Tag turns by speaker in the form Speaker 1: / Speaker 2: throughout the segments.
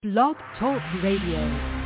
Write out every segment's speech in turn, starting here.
Speaker 1: Blog Talk Radio.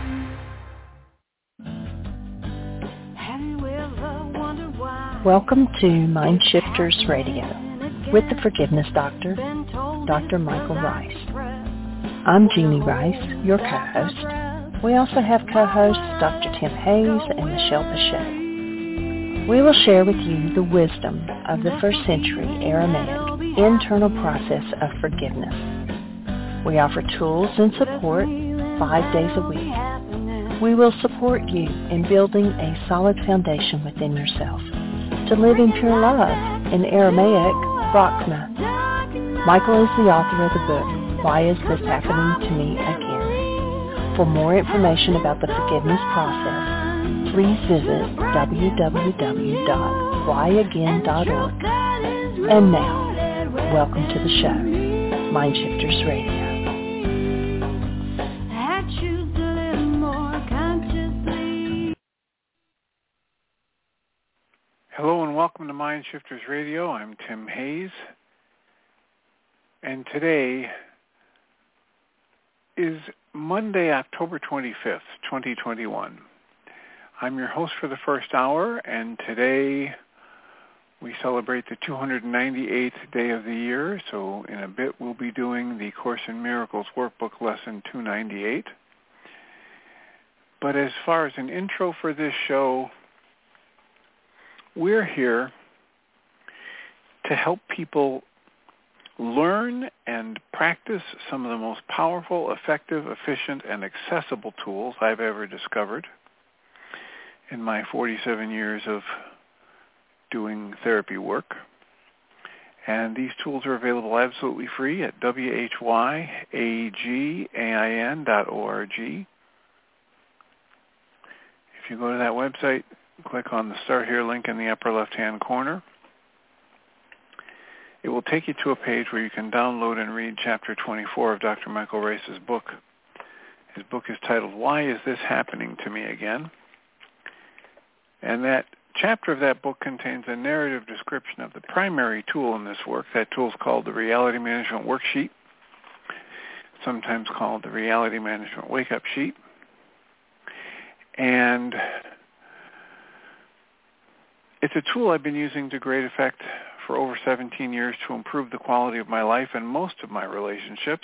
Speaker 2: Welcome to Mind Shifters Radio with the Forgiveness Doctor, Dr. Michael Rice. I'm Jeannie Rice, your co-host. We also have co-hosts Dr. Tim Hayes and Michelle Pacheco. We will share with you the wisdom of the first century Aramaic internal process of forgiveness. We offer tools and support 5 days a week. We will support you in building a solid foundation within yourself to live in pure love, in Aramaic, Rachma. Michael is the author of the book, Why Is This Happening to Me Again? For more information about the forgiveness process, please visit www.whyagain.org. And now, welcome to the show, Mind Shifters Radio.
Speaker 3: Hello and welcome to Mind Shifters Radio. I'm Tim Hayes. And today is Monday, October 25th, 2021. I'm your host for the first hour, and today we celebrate the 298th day of the year. So in a bit we'll be doing the Course in Miracles Workbook Lesson 298. But as far as an intro for this show, we're here to help people learn and practice some of the most powerful, effective, efficient, and accessible tools I've ever discovered in my 47 years of doing therapy work. And these tools are available absolutely free at whyagain.org. If you go to that website, click on the Start Here link in the upper left-hand corner. It will take you to a page where you can download and read Chapter 24 of Dr. Michael Rice's book. His book is titled, Why Is This Happening to Me Again? And that chapter of that book contains a narrative description of the primary tool in this work. That tool is called the Reality Management Worksheet, sometimes called the Reality Management Wake-Up Sheet. And it's a tool I've been using to great effect for over 17 years to improve the quality of my life and most of my relationships,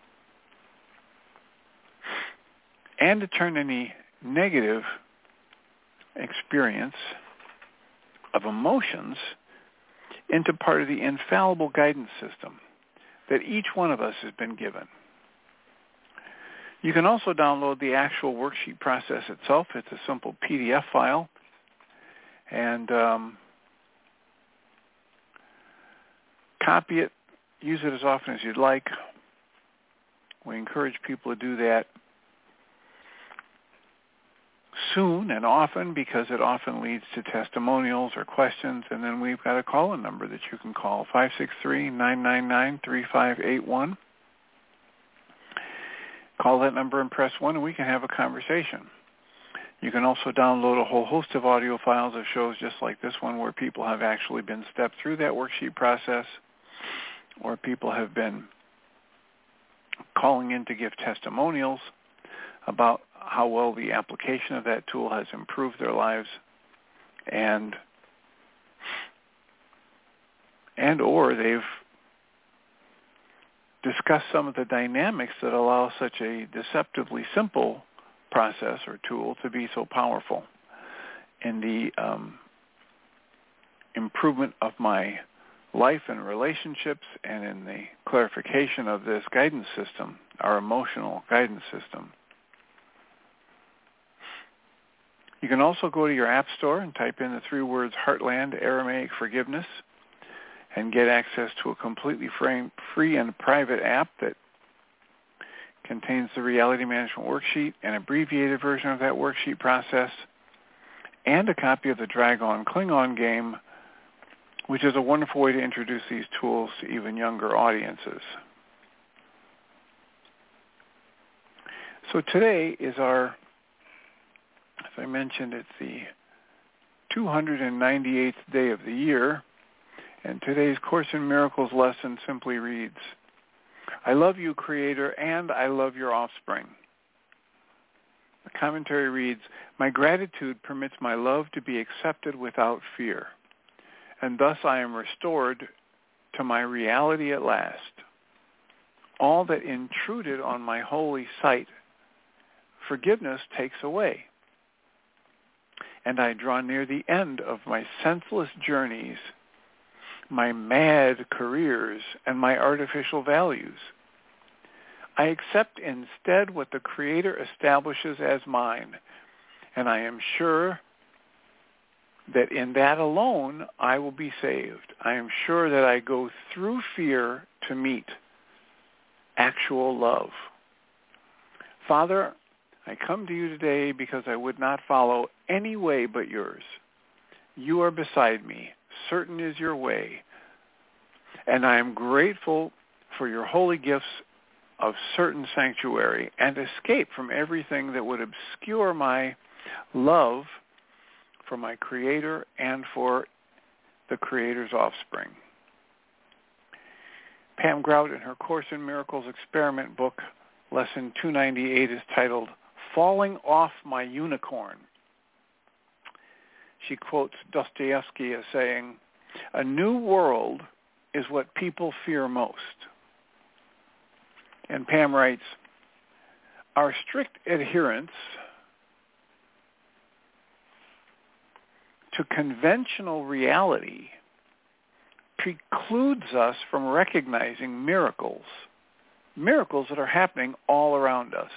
Speaker 3: and to turn any negative experience of emotions into part of the infallible guidance system that each one of us has been given. You can also download the actual worksheet process itself. It's a simple PDF file. And copy it, use it as often as you'd like. We encourage people to do that soon and often because it often leads to testimonials or questions. And then we've got a call-in number that you can call, 563-999-3581. Call that number and press 1 and we can have a conversation. You can also download a whole host of audio files of shows just like this one where people have actually been stepped through that worksheet process, or people have been calling in to give testimonials about how well the application of that tool has improved their lives and or they've discussed some of the dynamics that allow such a deceptively simple process or tool to be so powerful in the improvement of my life and relationships and in the clarification of this guidance system, our emotional guidance system. You can also go to your app store and type in the 3 words Heartland Aramaic Forgiveness and get access to a completely free and private app that contains the Reality Management Worksheet, an abbreviated version of that worksheet process, and a copy of the Dragon Klingon game, which is a wonderful way to introduce these tools to even younger audiences. So today is our, as I mentioned, it's the 298th day of the year, and today's Course in Miracles lesson simply reads, I love you, Creator, and I love your offspring. The commentary reads, my gratitude permits my love to be accepted without fear, and thus I am restored to my reality at last. All that intruded on my holy sight, forgiveness takes away, and I draw near the end of my senseless journeys, my mad careers, and my artificial values. I accept instead what the Creator establishes as mine, and I am sure that in that alone I will be saved. I am sure that I go through fear to meet actual love. Father, I come to you today because I would not follow any way but yours. You are beside me. Certain is your way. And I am grateful for your holy gifts of certain sanctuary and escape from everything that would obscure my love for my Creator and for the Creator's offspring. Pam Grout, in her Course in Miracles experiment book, Lesson 298, is titled, Falling Off My Unicorn. She quotes Dostoevsky as saying, a new world is what people fear most. And Pam writes, our strict adherence to conventional reality precludes us from recognizing miracles that are happening all around us.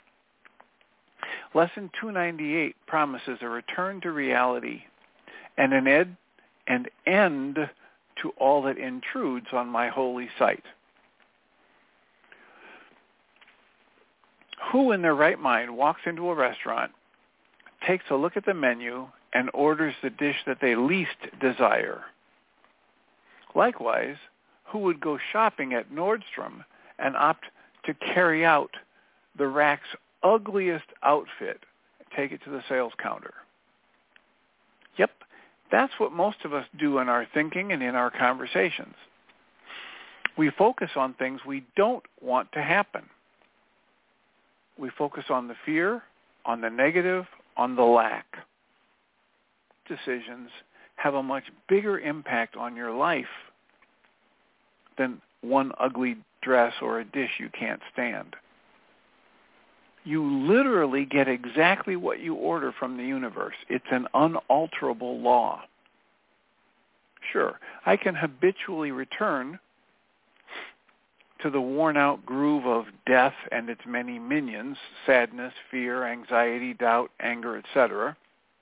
Speaker 3: Lesson 298 promises a return to reality and an end to all that intrudes on my holy sight. Who in their right mind walks into a restaurant, takes a look at the menu, and orders the dish that they least desire? Likewise, who would go shopping at Nordstrom and opt to carry out the rack's ugliest outfit, take it to the sales counter? Yep, that's what most of us do in our thinking and in our conversations. We focus on things we don't want to happen. We focus on the fear, on the negative, on the lack. Decisions have a much bigger impact on your life than one ugly dress or a dish you can't stand. You literally get exactly what you order from the universe. It's an unalterable law. Sure, I can habitually return to the worn-out groove of death and its many minions, sadness, fear, anxiety, doubt, anger, etc.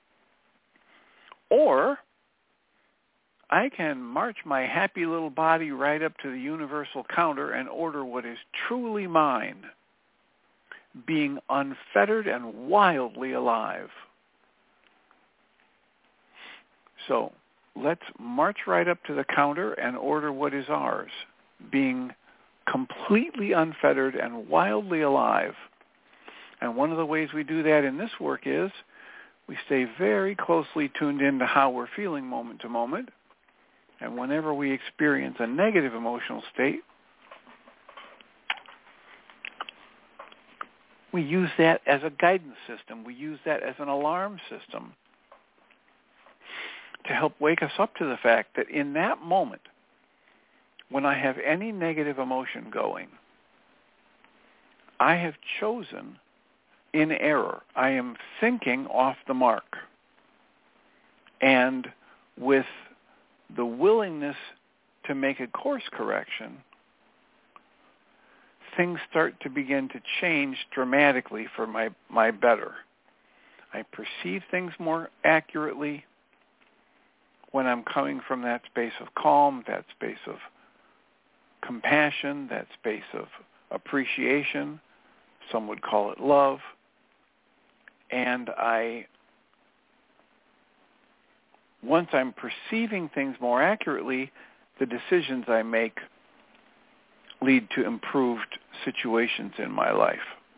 Speaker 3: Or I can march my happy little body right up to the universal counter and order what is truly mine, being unfettered and wildly alive. So let's march right up to the counter and order what is ours, being completely unfettered and wildly alive. And one of the ways we do that in this work is we stay very closely tuned into how we're feeling moment to moment. And whenever we experience a negative emotional state, we use that as a guidance system. We use that as an alarm system to help wake us up to the fact that in that moment, when I have any negative emotion going, I have chosen in error. I am thinking off the mark. And with the willingness to make a course correction, things start to begin to change dramatically for my better. I perceive things more accurately when I'm coming from that space of calm, that space of compassion, that space of appreciation. Some would call it love. And once I'm perceiving things more accurately, the decisions I make lead to improved situations in my life.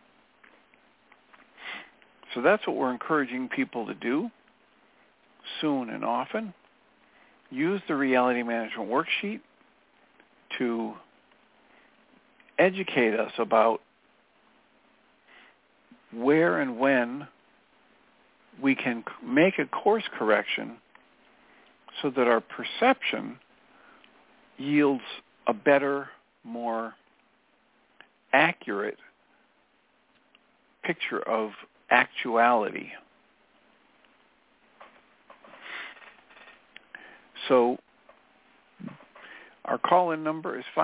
Speaker 3: So that's what we're encouraging people to do soon and often. Use the Reality Management Worksheet to educate us about where and when we can make a course correction so that our perception yields a better, more accurate picture of actuality. So our call-in number is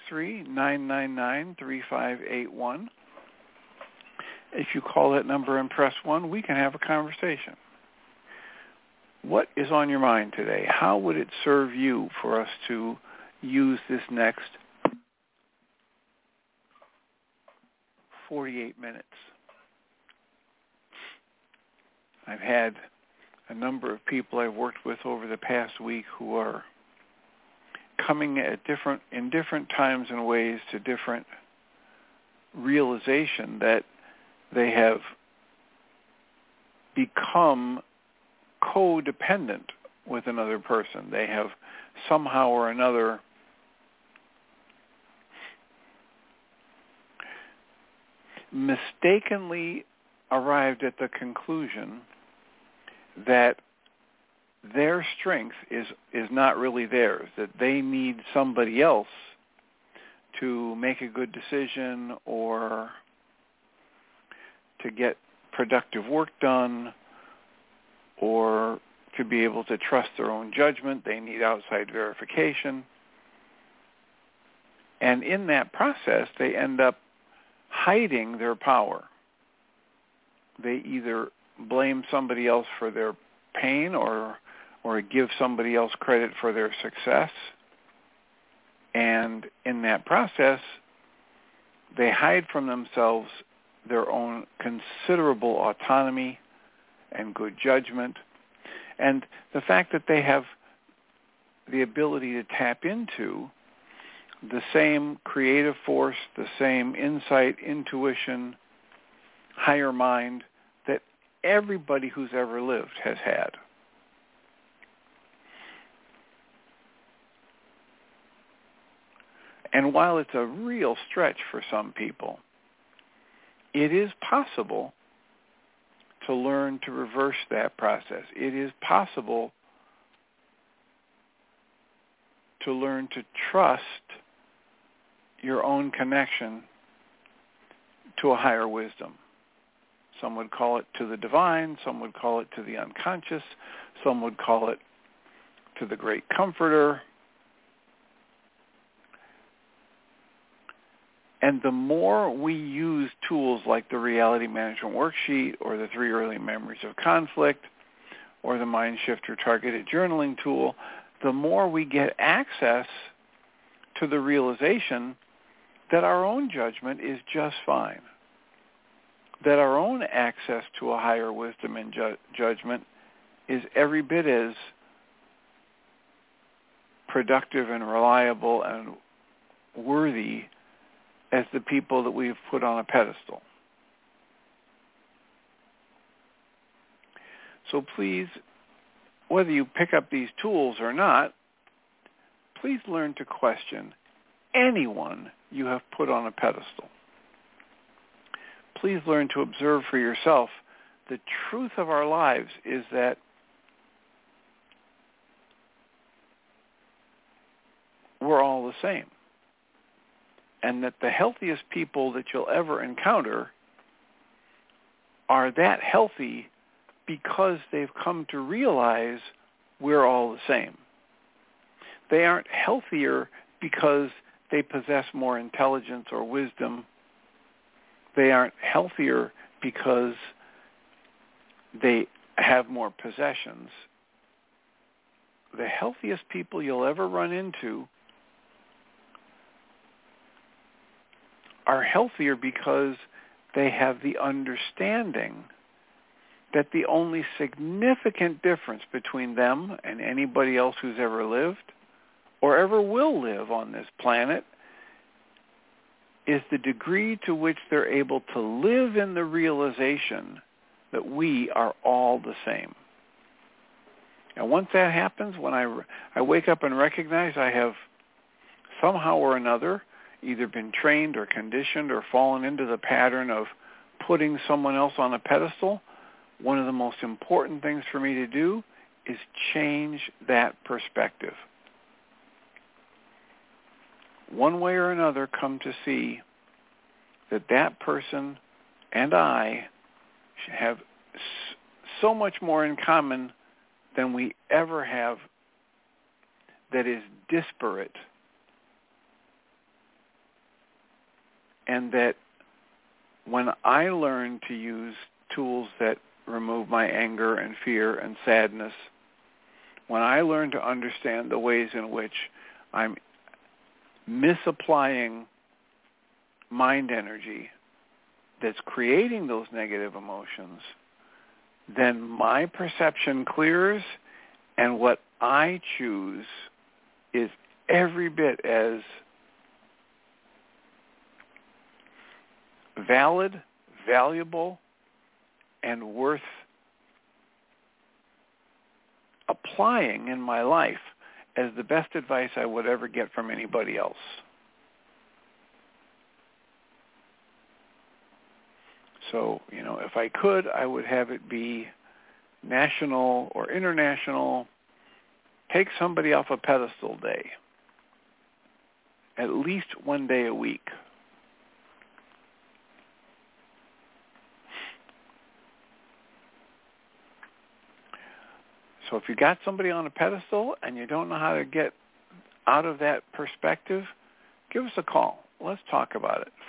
Speaker 3: 563-999-3581. If you call that number and press 1, we can have a conversation. What is on your mind today? How would it serve you for us to use this next 48 minutes? I've had a number of people I've worked with over the past week who are coming at in different times and ways to different realization that they have become codependent with another person. They have somehow or another mistakenly arrived at the conclusion that their strength is not really theirs, that they need somebody else to make a good decision or to get productive work done or to be able to trust their own judgment. They need outside verification. And in that process, they end up hiding their power. They either blame somebody else for their pain or give somebody else credit for their success. And in that process, they hide from themselves their own considerable autonomy and good judgment. And the fact that they have the ability to tap into the same creative force, the same insight, intuition, higher mind that everybody who's ever lived has had. And while it's a real stretch for some people, it is possible to learn to reverse that process. It is possible to learn to trust your own connection to a higher wisdom. Some would call it to the divine, some would call it to the unconscious, some would call it to the great comforter. And the more we use tools like the Reality Management Worksheet or the 3 Early Memories of Conflict or the Mind Shifter Targeted Journaling tool, the more we get access to the realization that our own judgment is just fine, that our own access to a higher wisdom and judgment is every bit as productive and reliable and worthy as the people that we've put on a pedestal. So please, whether you pick up these tools or not, please learn to question anyone you have put on a pedestal. Please learn to observe for yourself the truth of our lives is that we're all the same. And that the healthiest people that you'll ever encounter are that healthy because they've come to realize we're all the same. They aren't healthier because they possess more intelligence or wisdom. They aren't healthier because they have more possessions. The healthiest people you'll ever run into are healthier because they have the understanding that the only significant difference between them and anybody else who's ever lived or ever will live on this planet is the degree to which they're able to live in the realization that we are all the same. And once that happens, when I wake up and recognize I have somehow or another either been trained or conditioned or fallen into the pattern of putting someone else on a pedestal, one of the most important things for me to do is change that perspective. One way or another, come to see that that person and I have so much more in common than we ever have that is disparate, and that when I learn to use tools that remove my anger and fear and sadness, when I learn to understand the ways in which I'm misapplying mind energy that's creating those negative emotions, then my perception clears, and what I choose is every bit as valid, valuable, and worth applying in my life as the best advice I would ever get from anybody else. So, if I could, I would have it be national or international, take somebody off a pedestal day, at least one day a week. So if you got somebody on a pedestal and you don't know how to get out of that perspective, give us a call. Let's talk about it.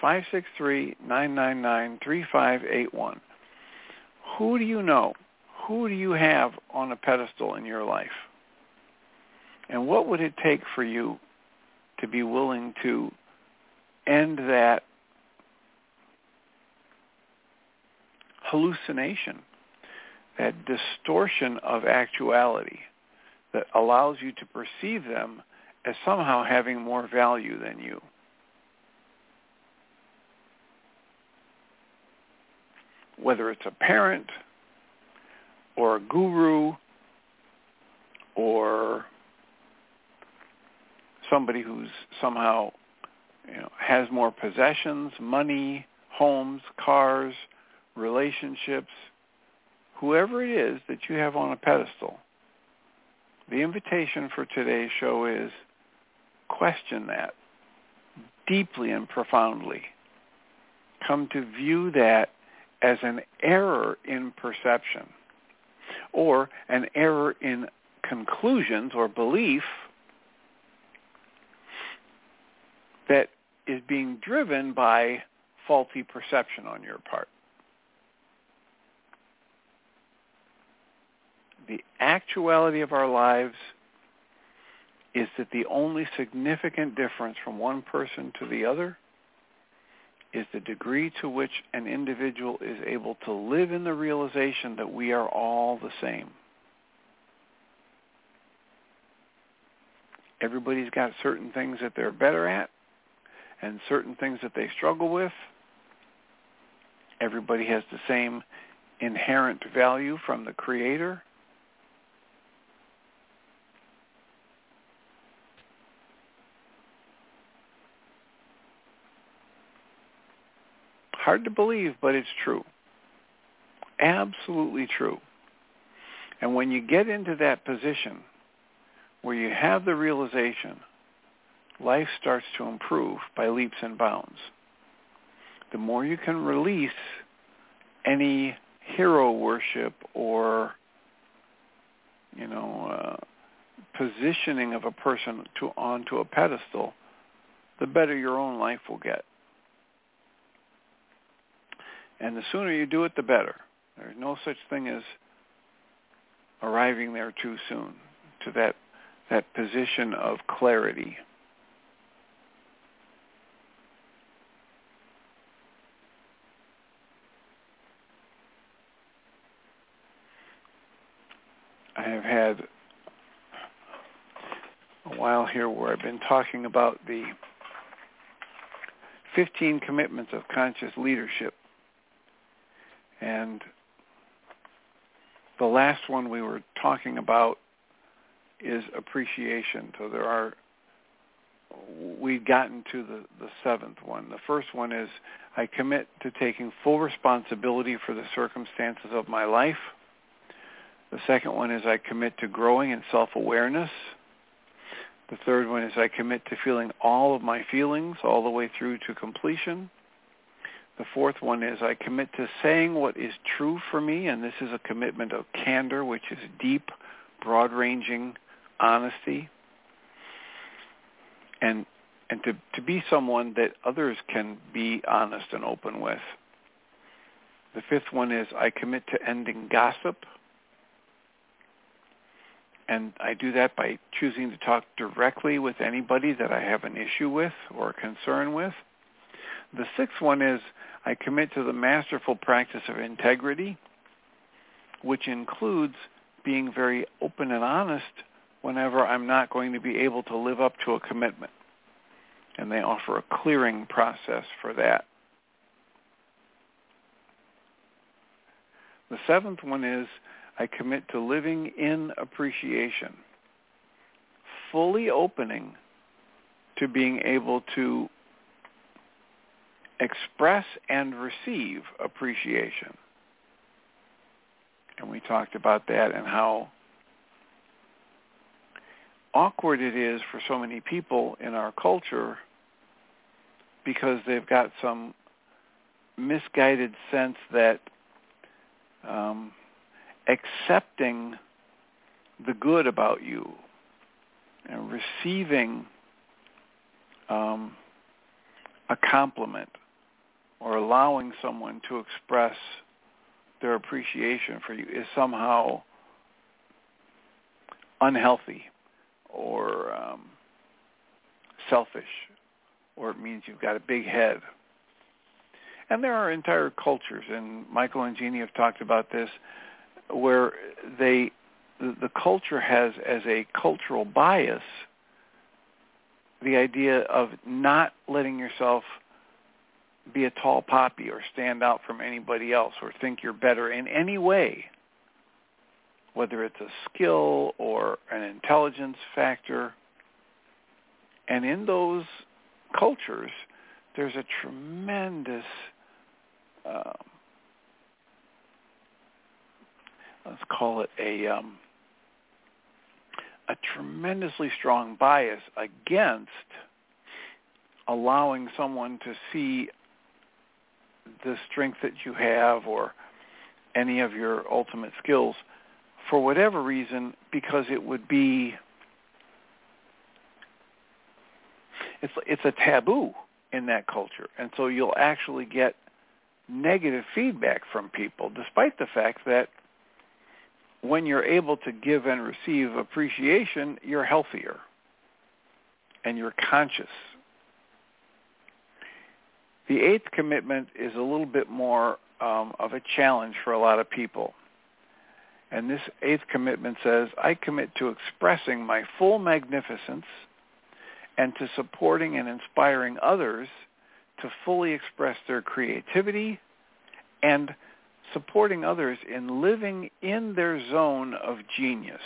Speaker 3: 563-999-3581. Who do you know? Who do you have on a pedestal in your life? And what would it take for you to be willing to end that hallucination, that distortion of actuality that allows you to perceive them as somehow having more value than you? Whether it's a parent or a guru or somebody who's somehow, has more possessions, money, homes, cars, relationships, whoever it is that you have on a pedestal, the invitation for today's show is question that deeply and profoundly. Come to view that as an error in perception or an error in conclusions or belief that is being driven by faulty perception on your part. The actuality of our lives is that the only significant difference from one person to the other is the degree to which an individual is able to live in the realization that we are all the same. Everybody's got certain things that they're better at and certain things that they struggle with. Everybody has the same inherent value from the Creator. Hard to believe, but it's true. Absolutely true. And when you get into that position where you have the realization, life starts to improve by leaps and bounds. The more you can release any hero worship or, positioning of a person onto a pedestal, the better your own life will get. And the sooner you do it, the better. There's no such thing as arriving there too soon, to that position of clarity. I have had a while here where I've been talking about the 15 commitments of conscious leadership. And the last one we were talking about is appreciation. So there are we've gotten to the seventh one. The first one is I commit to taking full responsibility for the circumstances of my life. The second one is I commit to growing in self-awareness. The third one is I commit to feeling all of my feelings all the way through to completion. The fourth one is I commit to saying what is true for me, and this is a commitment of candor, which is deep, broad-ranging honesty. And to be someone that others can be honest and open with. The fifth one is I commit to ending gossip. And I do that by choosing to talk directly with anybody that I have an issue with or a concern with. The sixth one is I commit to the masterful practice of integrity, which includes being very open and honest whenever I'm not going to be able to live up to a commitment. And they offer a clearing process for that. The seventh one is I commit to living in appreciation, fully opening to being able to express and receive appreciation. And we talked about that and how awkward it is for so many people in our culture because they've got some misguided sense that accepting the good about you and receiving a compliment or allowing someone to express their appreciation for you is somehow unhealthy or selfish, or it means you've got a big head. And there are entire cultures, and Michael and Jeannie have talked about this, where the culture has as a cultural bias the idea of not letting yourself be a tall poppy or stand out from anybody else or think you're better in any way, whether it's a skill or an intelligence factor. And in those cultures, there's a tremendous, let's call it a tremendously strong bias against allowing someone to see the strength that you have or any of your ultimate skills for whatever reason, because it would be, it's a taboo in that culture. And so you'll actually get negative feedback from people, despite the fact that when you're able to give and receive appreciation, you're healthier and you're conscious. The eighth commitment is a little bit more of a challenge for a lot of people. And this eighth commitment says, I commit to expressing my full magnificence and to supporting and inspiring others to fully express their creativity and supporting others in living in their zone of genius.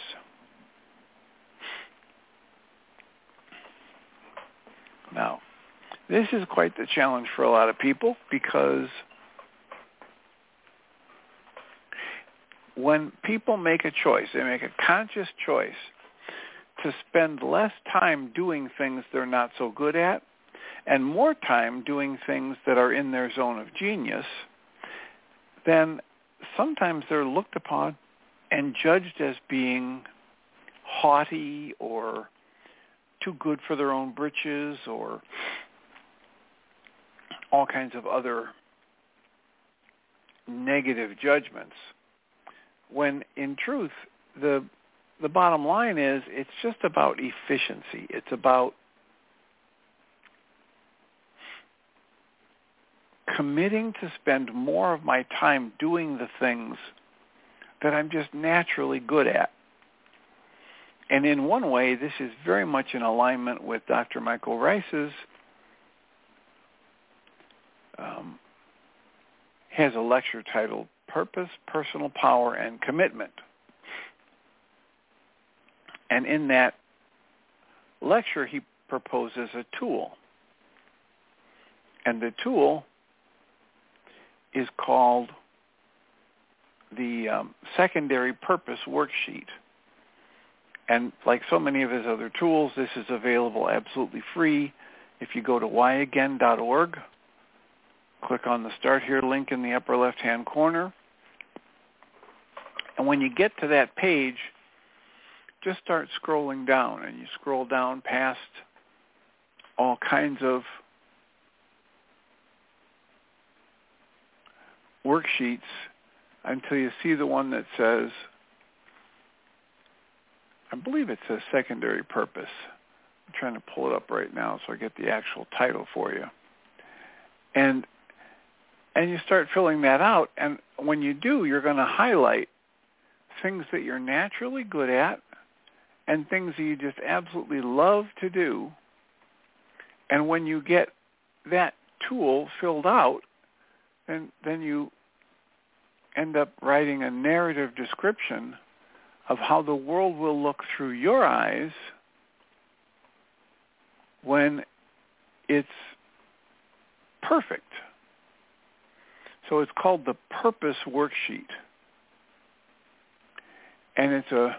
Speaker 3: Now, this is quite the challenge for a lot of people, because when people make a choice, they make a conscious choice to spend less time doing things they're not so good at and more time doing things that are in their zone of genius, then sometimes they're looked upon and judged as being haughty or too good for their own britches or all kinds of other negative judgments. When in truth, the bottom line is it's just about efficiency. It's about committing to spend more of my time doing the things that I'm just naturally good at. And in one way, this is very much in alignment with Dr. Michael Rice's, has a lecture titled Purpose, Personal Power, and Commitment. And in that lecture, he proposes a tool. And the tool is called the secondary purpose worksheet. And like so many of his other tools, this is available absolutely free. If you go to whyagain.org, click on the Start Here link in the upper left-hand corner. And when you get to that page, just start scrolling down. And you scroll down past all kinds of worksheets until you see the one that says, I believe it says secondary purpose. I'm trying to pull it up right now so I get the actual title for you. And you start filling that out, and when you do, you're going to highlight things that you're naturally good at and things that you just absolutely love to do. And when you get that tool filled out, then you end up writing a narrative description of how the world will look through your eyes when it's perfect. So it's called the Purpose Worksheet. And it's a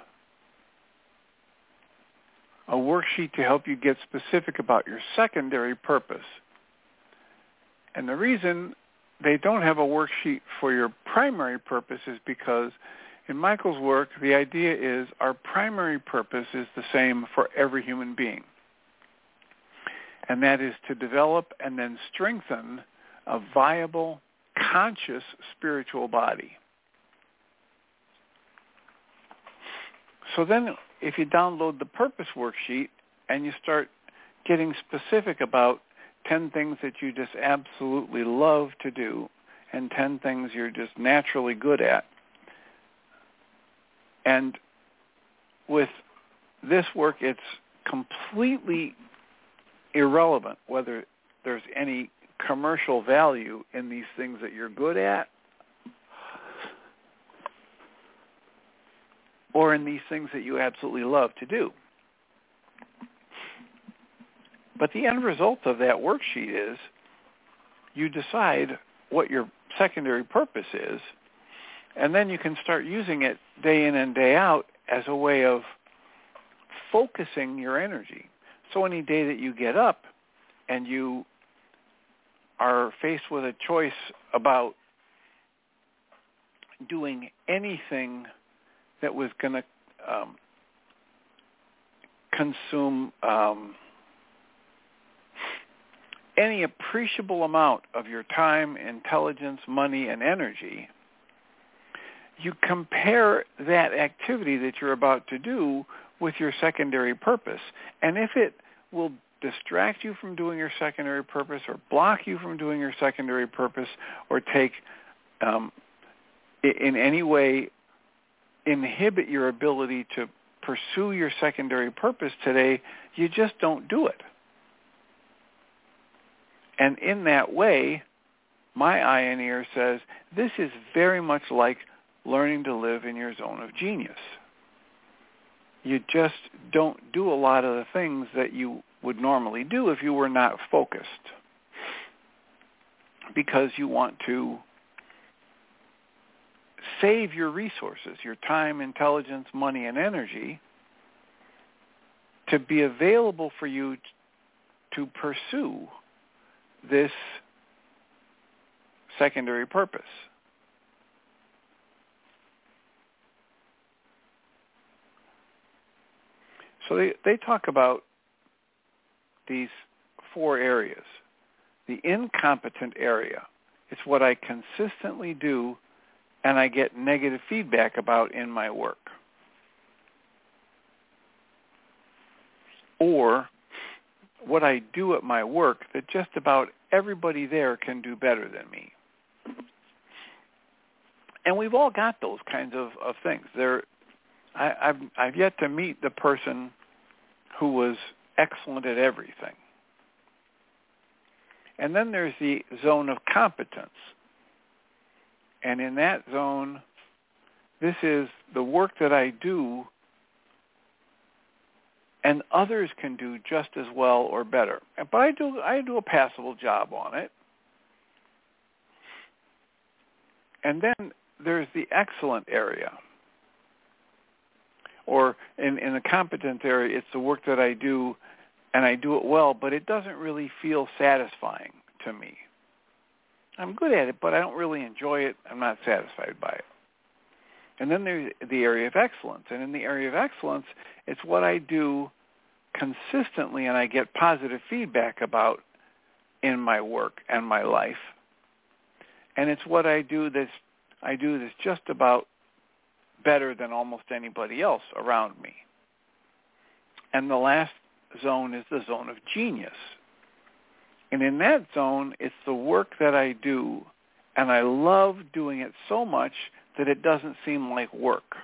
Speaker 3: worksheet to help you get specific about your secondary purpose. And the reason they don't have a worksheet for your primary purpose is because in Michael's work, the idea is our primary purpose is the same for every human being. And that is to develop and then strengthen a viable, conscious spiritual body. So then if you download the Purpose Worksheet and you start getting specific about 10 things that you just absolutely love to do and 10 things you're just naturally good at. And with this work, it's completely irrelevant whether there's any commercial value in these things that you're good at or in these things that you absolutely love to do. But the end result of that worksheet is you decide what your secondary purpose is, and then you can start using it day in and day out as a way of focusing your energy. So any day that you get up and you are faced with a choice about doing anything that was going to consume any appreciable amount of your time, intelligence, money, and energy, you compare that activity that you're about to do with your secondary purpose. And if it will distract you from doing your secondary purpose or block you from doing your secondary purpose or take in any way inhibit your ability to pursue your secondary purpose today, you just don't do it. And in that way, my eye and ear says, this is very much like learning to live in your zone of genius. You just don't do a lot of the things that you would normally do if you were not focused, because you want to save your resources, your time, intelligence, money, and energy, to be available for you to pursue this secondary purpose. So they talk about these 4 areas. The incompetent area, it's what I consistently do and I get negative feedback about in my work. Or what I do at my work that just about everybody there can do better than me. And we've all got those kinds of things. I've yet to meet the person who was excellent at everything. And then there's the zone of competence. And in that zone, this is the work that I do and others can do just as well or better. But I do a passable job on it. And then there's the excellent area. Or in the competent area, it's the work that I do, and I do it well, but it doesn't really feel satisfying to me. I'm good at it, but I don't really enjoy it. I'm not satisfied by it. And then there's the area of excellence. And in the area of excellence, it's what I do consistently and I get positive feedback about in my work and my life. And it's what I do that's just about better than almost anybody else around me. And the last zone is the zone of genius. And in that zone, it's the work that I do, and I love doing it so much that it doesn't seem like work.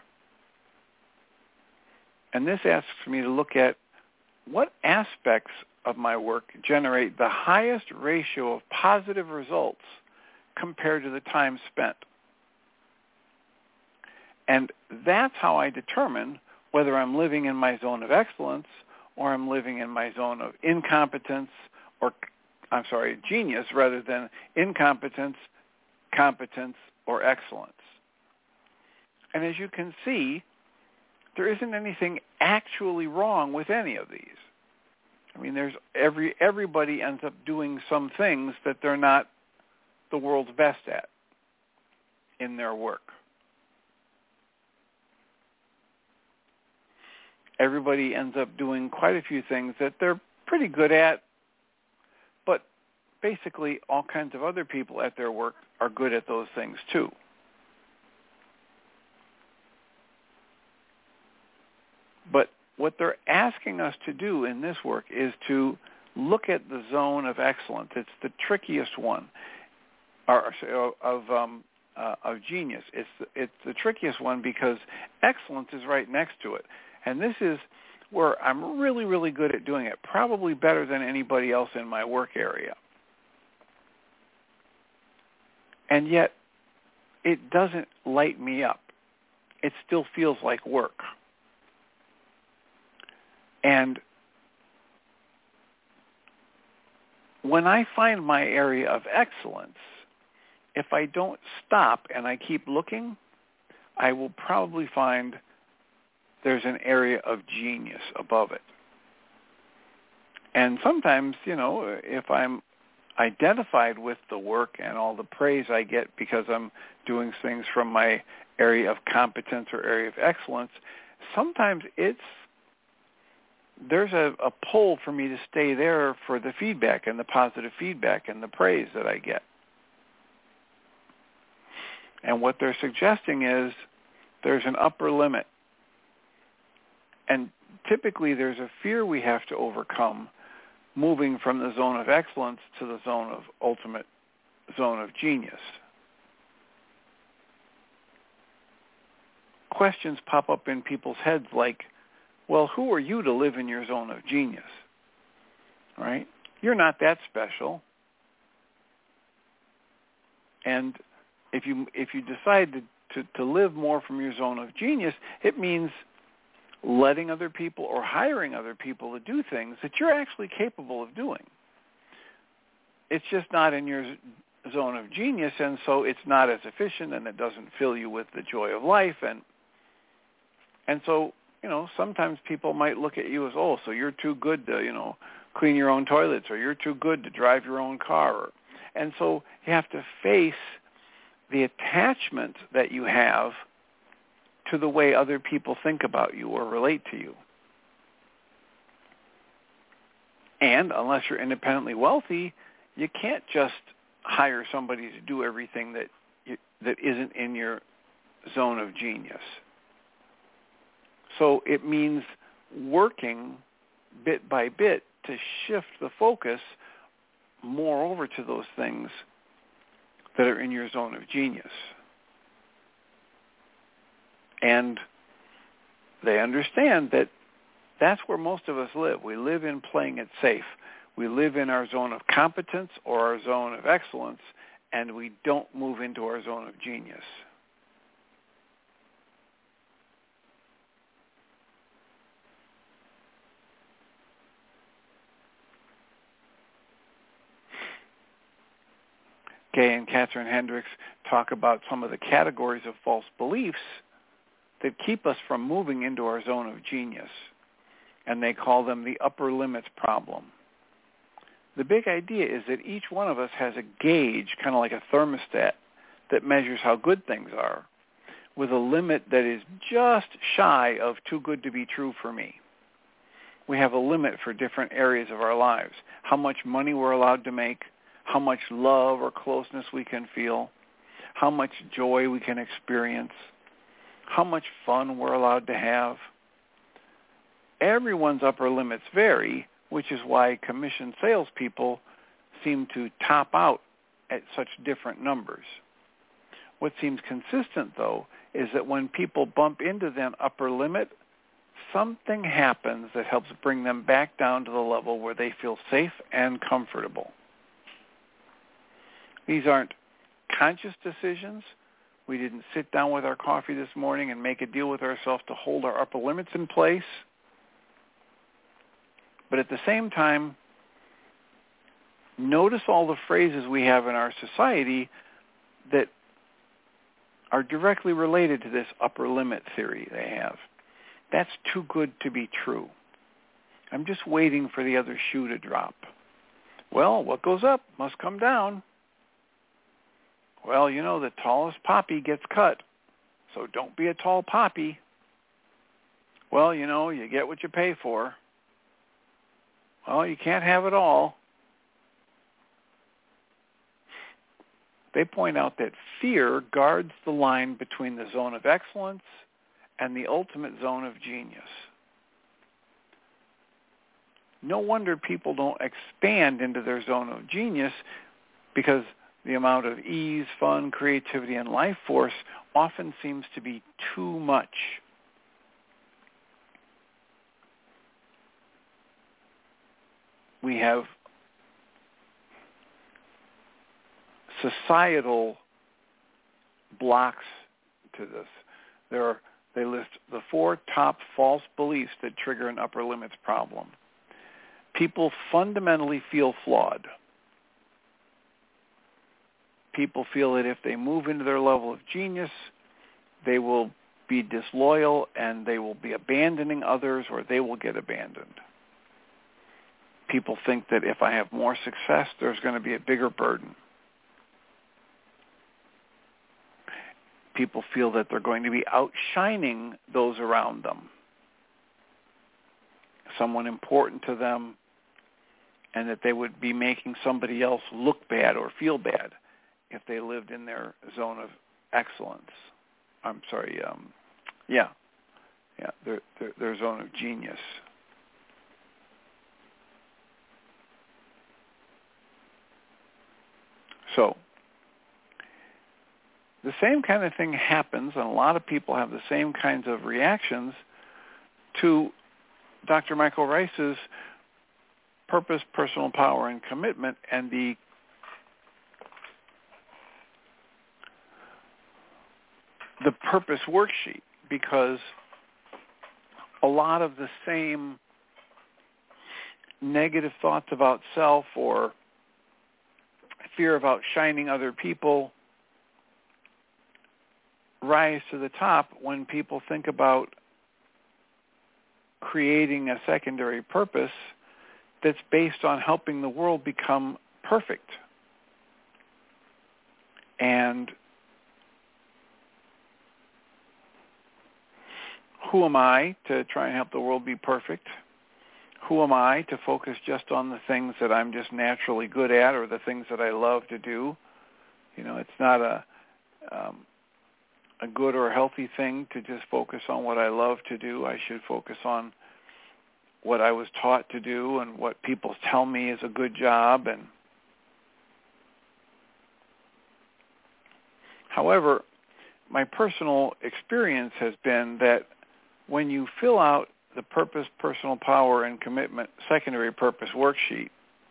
Speaker 3: And this asks me to look at what aspects of my work generate the highest ratio of positive results compared to the time spent. And that's how I determine whether I'm living in my zone of excellence or I'm living in my zone of incompetence genius rather than incompetence, competence, or excellence. And as you can see, there isn't anything actually wrong with any of these. I mean, there's everybody ends up doing some things that they're not the world's best at in their work. Everybody ends up doing quite a few things that they're pretty good at, but basically all kinds of other people at their work are good at those things too. But what they're asking us to do in this work is to look at the zone of excellence. It's the trickiest one of genius. It's the trickiest one because excellence is right next to it. And this is where I'm really, really good at doing it, probably better than anybody else in my work area. And yet, it doesn't light me up. It still feels like work. And when I find my area of excellence, if I don't stop and I keep looking, I will probably find there's an area of genius above it. And sometimes, if I'm identified with the work and all the praise I get because I'm doing things from my area of competence or area of excellence, sometimes there's a pull for me to stay there for the feedback and the positive feedback and the praise that I get. And what they're suggesting is there's an upper limit. And typically there's a fear we have to overcome moving from the zone of excellence to the zone of genius. Questions pop up in people's heads like, well, who are you to live in your zone of genius? Right? You're not that special. And if you decide to live more from your zone of genius, it means letting other people or hiring other people to do things that you're actually capable of doing. It's just not in your zone of genius, and so it's not as efficient, and it doesn't fill you with the joy of life. And so, sometimes people might look at you as, so you're too good to, clean your own toilets, or you're too good to drive your own car. And so you have to face the attachment that you have to the way other people think about you or relate to you. And unless you're independently wealthy, you can't just hire somebody to do everything that isn't in your zone of genius. So it means working bit by bit to shift the focus more over to those things that are in your zone of genius. And they understand that that's where most of us live. We live in playing it safe. We live in our zone of competence or our zone of excellence, and we don't move into our zone of genius. Gay and Catherine Hendricks talk about some of the categories of false beliefs that keep us from moving into our zone of genius, and they call them the upper limits problem. The big idea is that each one of us has a gauge, kind of like a thermostat, that measures how good things are, with a limit that is just shy of too good to be true for me. We have a limit for different areas of our lives, how much money we're allowed to make, how much love or closeness we can feel, how much joy we can experience, how much fun we're allowed to have. Everyone's upper limits vary, which is why commissioned salespeople seem to top out at such different numbers. What seems consistent, though, is that when people bump into that upper limit, something happens that helps bring them back down to the level where they feel safe and comfortable. These aren't conscious decisions. We didn't sit down with our coffee this morning and make a deal with ourselves to hold our upper limits in place. But at the same time, notice all the phrases we have in our society that are directly related to this upper limit theory they have. That's too good to be true. I'm just waiting for the other shoe to drop. Well, what goes up must come down. Well, the tallest poppy gets cut, so don't be a tall poppy. Well, you get what you pay for. Well, you can't have it all. They point out that fear guards the line between the zone of excellence and the ultimate zone of genius. No wonder people don't expand into their zone of genius, because the amount of ease, fun, creativity, and life force often seems to be too much. We have societal blocks to this. They list the 4 top false beliefs that trigger an upper limits problem. People fundamentally feel flawed. People feel that if they move into their level of genius, they will be disloyal and they will be abandoning others, or they will get abandoned. People think that if I have more success, there's going to be a bigger burden. People feel that they're going to be outshining those around them, someone important to them, and that they would be making somebody else look bad or feel bad if they lived in their zone of excellence. Their zone of genius. So, the same kind of thing happens, and a lot of people have the same kinds of reactions to Dr. Michael Ryce's Purpose, Personal Power, and Commitment, and the Purpose worksheet, because a lot of the same negative thoughts about self or fear of outshining other people rise to the top when people think about creating a secondary purpose that's based on helping the world become perfect. And who am I to try and help the world be perfect? Who am I to focus just on the things that I'm just naturally good at, or the things that I love to do? It's not a good or healthy thing to just focus on what I love to do. I should focus on what I was taught to do and what people tell me is a good job. And however, my personal experience has been that when you fill out the Purpose, Personal Power, and Commitment Secondary Purpose worksheet,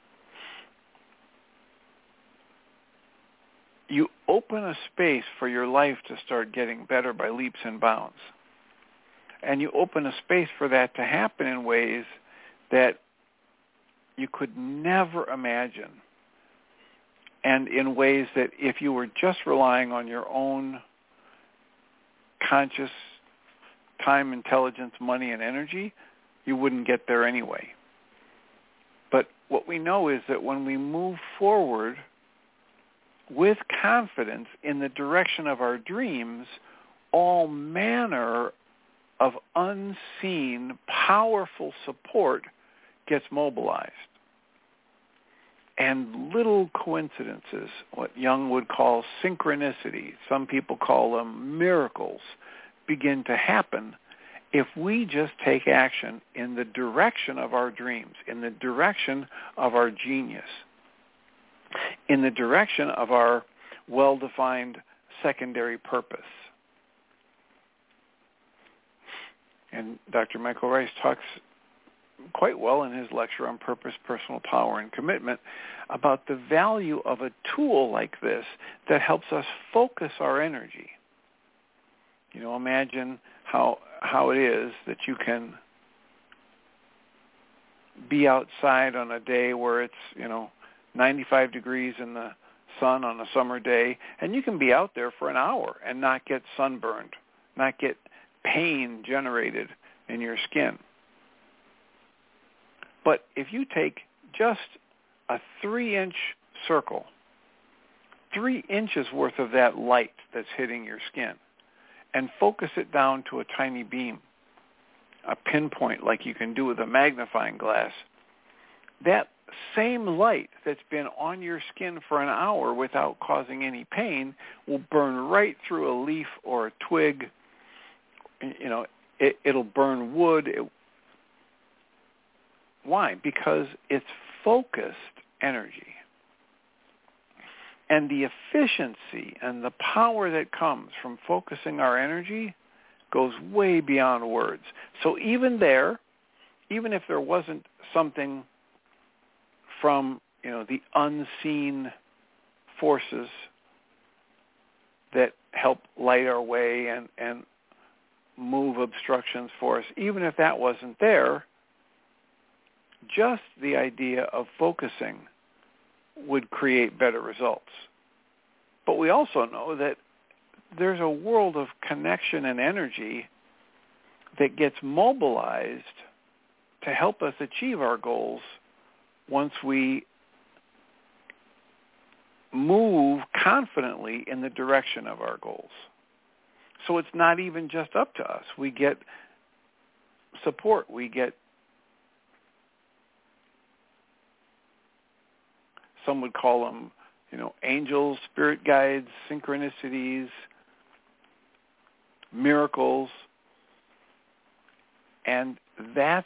Speaker 3: you open a space for your life to start getting better by leaps and bounds. And you open a space for that to happen in ways that you could never imagine and in ways that if you were just relying on your own conscious time, intelligence, money, and energy, you wouldn't get there anyway. But what we know is that when we move forward with confidence in the direction of our dreams, all manner of unseen, powerful support gets mobilized. And little coincidences, what Jung would call synchronicity, some people call them miracles, begin to happen if we just take action in the direction of our dreams, in the direction of our genius, in the direction of our well-defined secondary purpose. And Dr. Michael Ryce talks quite well in his lecture on purpose, personal power, and commitment about the value of a tool like this that helps us focus our energy. You know, imagine how it is that you can be outside on a day where it's, 95 degrees in the sun on a summer day, and you can be out there for an hour and not get sunburned, not get pain generated in your skin. But if you take just a 3-inch circle, 3 inches worth of that light that's hitting your skin, and focus it down to a tiny beam, a pinpoint like you can do with a magnifying glass, that same light that's been on your skin for an hour without causing any pain will burn right through a leaf or a twig. It'll burn wood. Why? Because it's focused energy. And the efficiency and the power that comes from focusing our energy goes way beyond words. So even if there wasn't something from, the unseen forces that help light our way and move obstructions for us, even if that wasn't there, just the idea of focusing would create better results. But we also know that there's a world of connection and energy that gets mobilized to help us achieve our goals once we move confidently in the direction of our goals. So it's not even just up to us. We get support. We get, some would call them, angels, spirit guides, synchronicities, miracles. And that's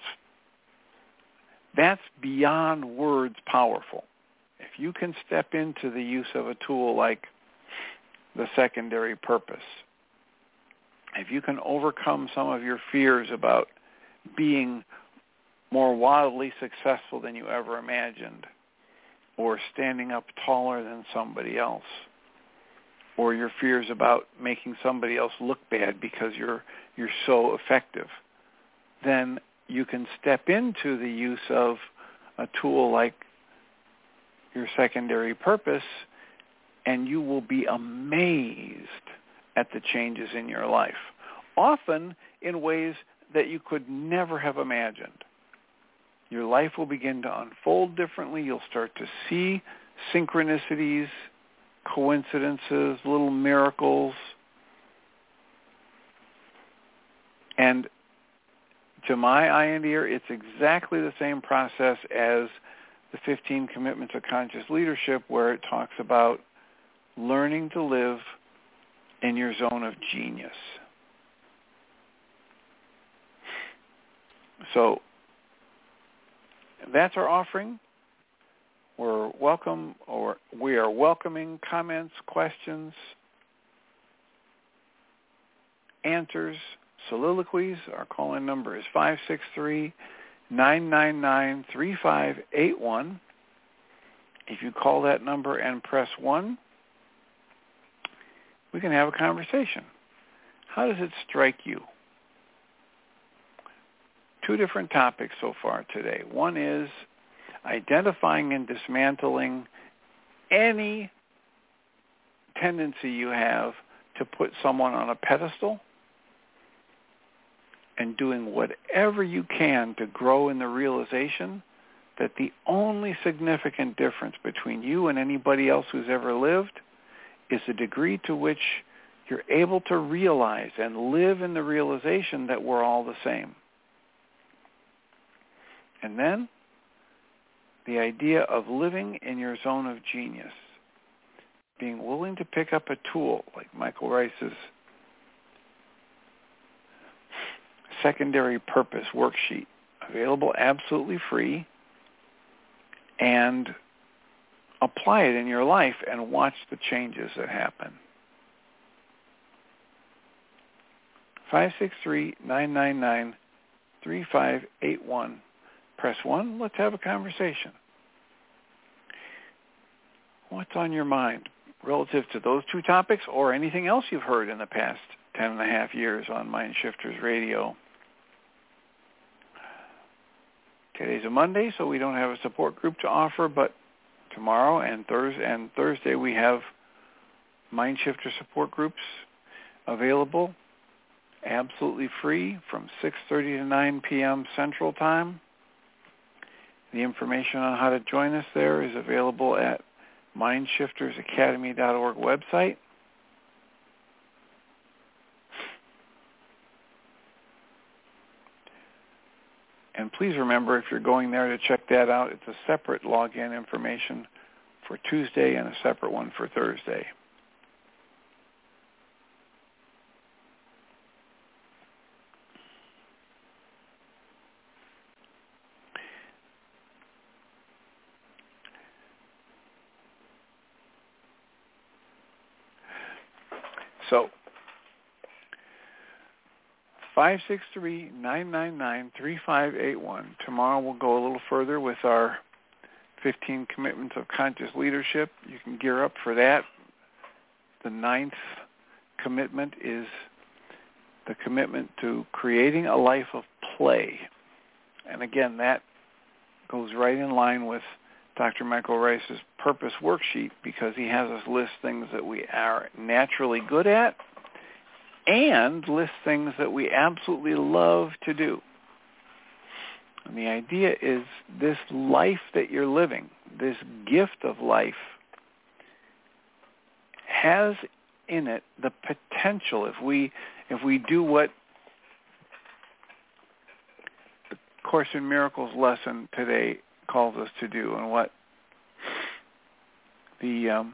Speaker 3: beyond words powerful. If you can step into the use of a tool like the secondary purpose, if you can overcome some of your fears about being more wildly successful than you ever imagined, or standing up taller than somebody else, or your fears about making somebody else look bad because you're so effective, then you can step into the use of a tool like your secondary purpose, and you will be amazed at the changes in your life, often in ways that you could never have imagined. Your life will begin to unfold differently. You'll start to see synchronicities, coincidences, little miracles. And to my eye and ear, it's exactly the same process as the 15 Commitments of Conscious Leadership, where it talks about learning to live in your zone of genius. So that's our offering. We are welcoming comments, questions, answers, soliloquies. Our call-in number is 563-999-3581. If you call that number and press 1, we can have a conversation. How does it strike you? 2 different topics so far today. One is identifying and dismantling any tendency you have to put someone on a pedestal, and doing whatever you can to grow in the realization that the only significant difference between you and anybody else who's ever lived is the degree to which you're able to realize and live in the realization that we're all the same. And then the idea of living in your zone of genius, being willing to pick up a tool like Michael Rice's secondary purpose worksheet, available absolutely free, and apply it in your life and watch the changes that happen. 563-999-3581. Press 1. Let's have a conversation. What's on your mind relative to those two topics or anything else you've heard in the past 10 and a half years on Mind Shifters Radio? Today's a Monday, so we don't have a support group to offer, but tomorrow and Thursday we have Mind Shifter support groups available, absolutely free, from 6:30 to 9 p.m. Central Time. The information on how to join us there is available at mindshiftersacademy.org website. And please remember, if you're going there to check that out, it's a separate login information for Tuesday and a separate one for Thursday. So, 563-999-3581. Tomorrow we'll go a little further with our 15 commitments of conscious leadership. You can gear up for that. The 9th commitment is the commitment to creating a life of play. And again, that goes right in line with Dr. Michael Rice's purpose worksheet, because he has us list things that we are naturally good at and list things that we absolutely love to do. And the idea is this life that you're living, this gift of life, has in it the potential, if we do what the Course in Miracles lesson today calls us to do, and what the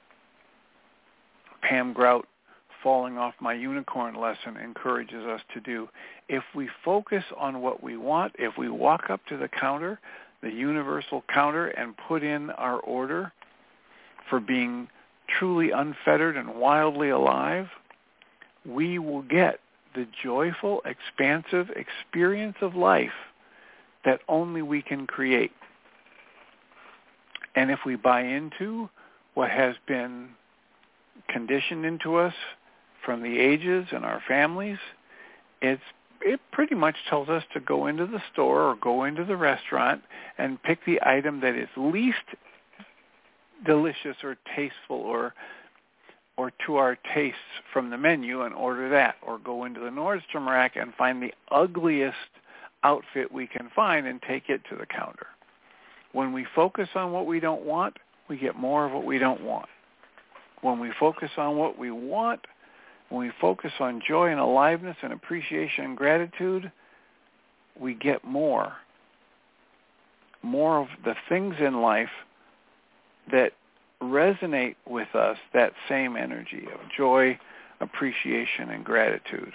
Speaker 3: Pam Grout Falling Off My Unicorn lesson encourages us to do. If we focus on what we want, if we walk up to the counter, the universal counter, and put in our order for being truly unfettered and wildly alive, we will get the joyful, expansive experience of life that only we can create. And if we buy into what has been conditioned into us from the ages in our families, it pretty much tells us to go into the store or go into the restaurant and pick the item that is least delicious or tasteful or to our tastes from the menu and order that, or go into the Nordstrom rack and find the ugliest outfit we can find and take it to the counter. When we focus on what we don't want, we get more of what we don't want. When we focus on what we want, when we focus on joy and aliveness and appreciation and gratitude, we get more of the things in life that resonate with us, that same energy of joy, appreciation, and gratitude.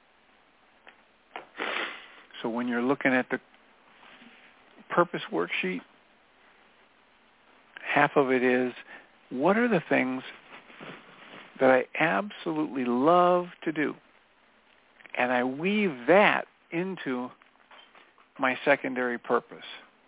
Speaker 3: So when you're looking at the purpose worksheet, half of it is, what are the things that I absolutely love to do? And I weave that into my secondary purpose.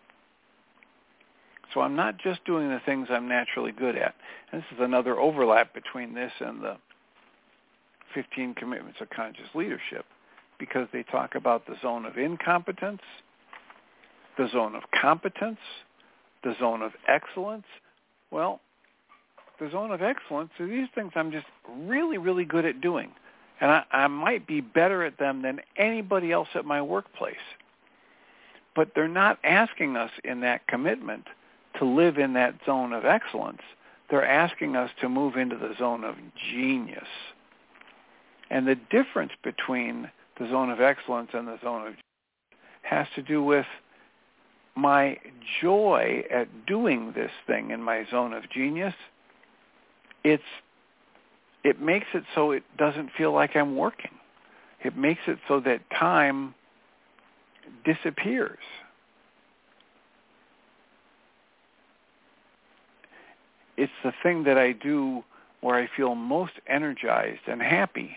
Speaker 3: So I'm not just doing the things I'm naturally good at. And this is another overlap between this and the 15 commitments of conscious leadership, because they talk about the zone of incompetence, the zone of competence, the zone of excellence. Well, the zone of excellence are these things I'm just really, really good at doing. And I might be better at them than anybody else at my workplace. But they're not asking us in that commitment to live in that zone of excellence. They're asking us to move into the zone of genius. And the difference between the zone of excellence and the zone of genius has to do with my joy at doing this thing in my zone of genius. It makes it so it doesn't feel like I'm working. It makes it so that time disappears. It's the thing that I do where I feel most energized and happy.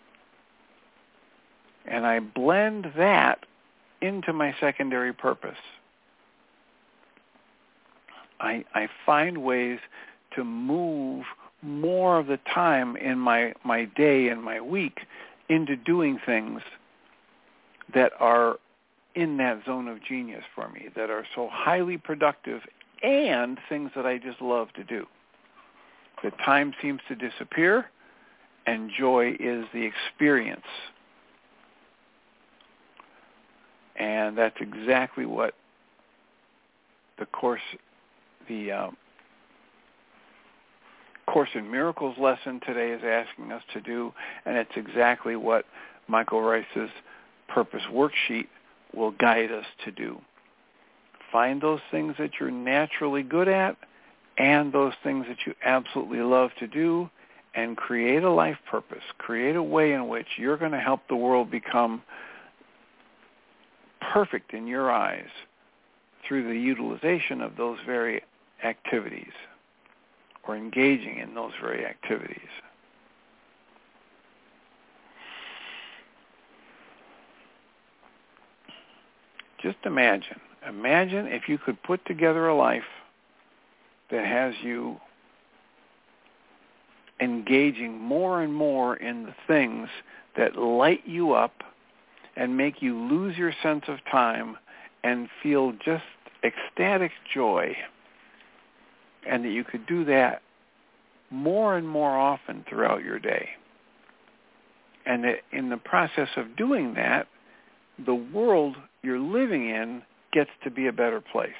Speaker 3: And I blend that into my secondary purpose. I find ways to move more of the time in my day and my week into doing things that are in that zone of genius for me, that are so highly productive and things that I just love to do. The time seems to disappear, and joy is the experience. And that's exactly what the Course in Miracles lesson today is asking us to do, and it's exactly what Michael Rice's Purpose Worksheet will guide us to do. Find those things that you're naturally good at and those things that you absolutely love to do, and create a life purpose. Create a way in which you're going to help the world become perfect in your eyes through the utilization of those very activities or engaging in those very activities. Just imagine if you could put together a life that has you engaging more and more in the things that light you up and make you lose your sense of time and feel just ecstatic joy, and that you could do that more and more often throughout your day. And that in the process of doing that, the world you're living in gets to be a better place.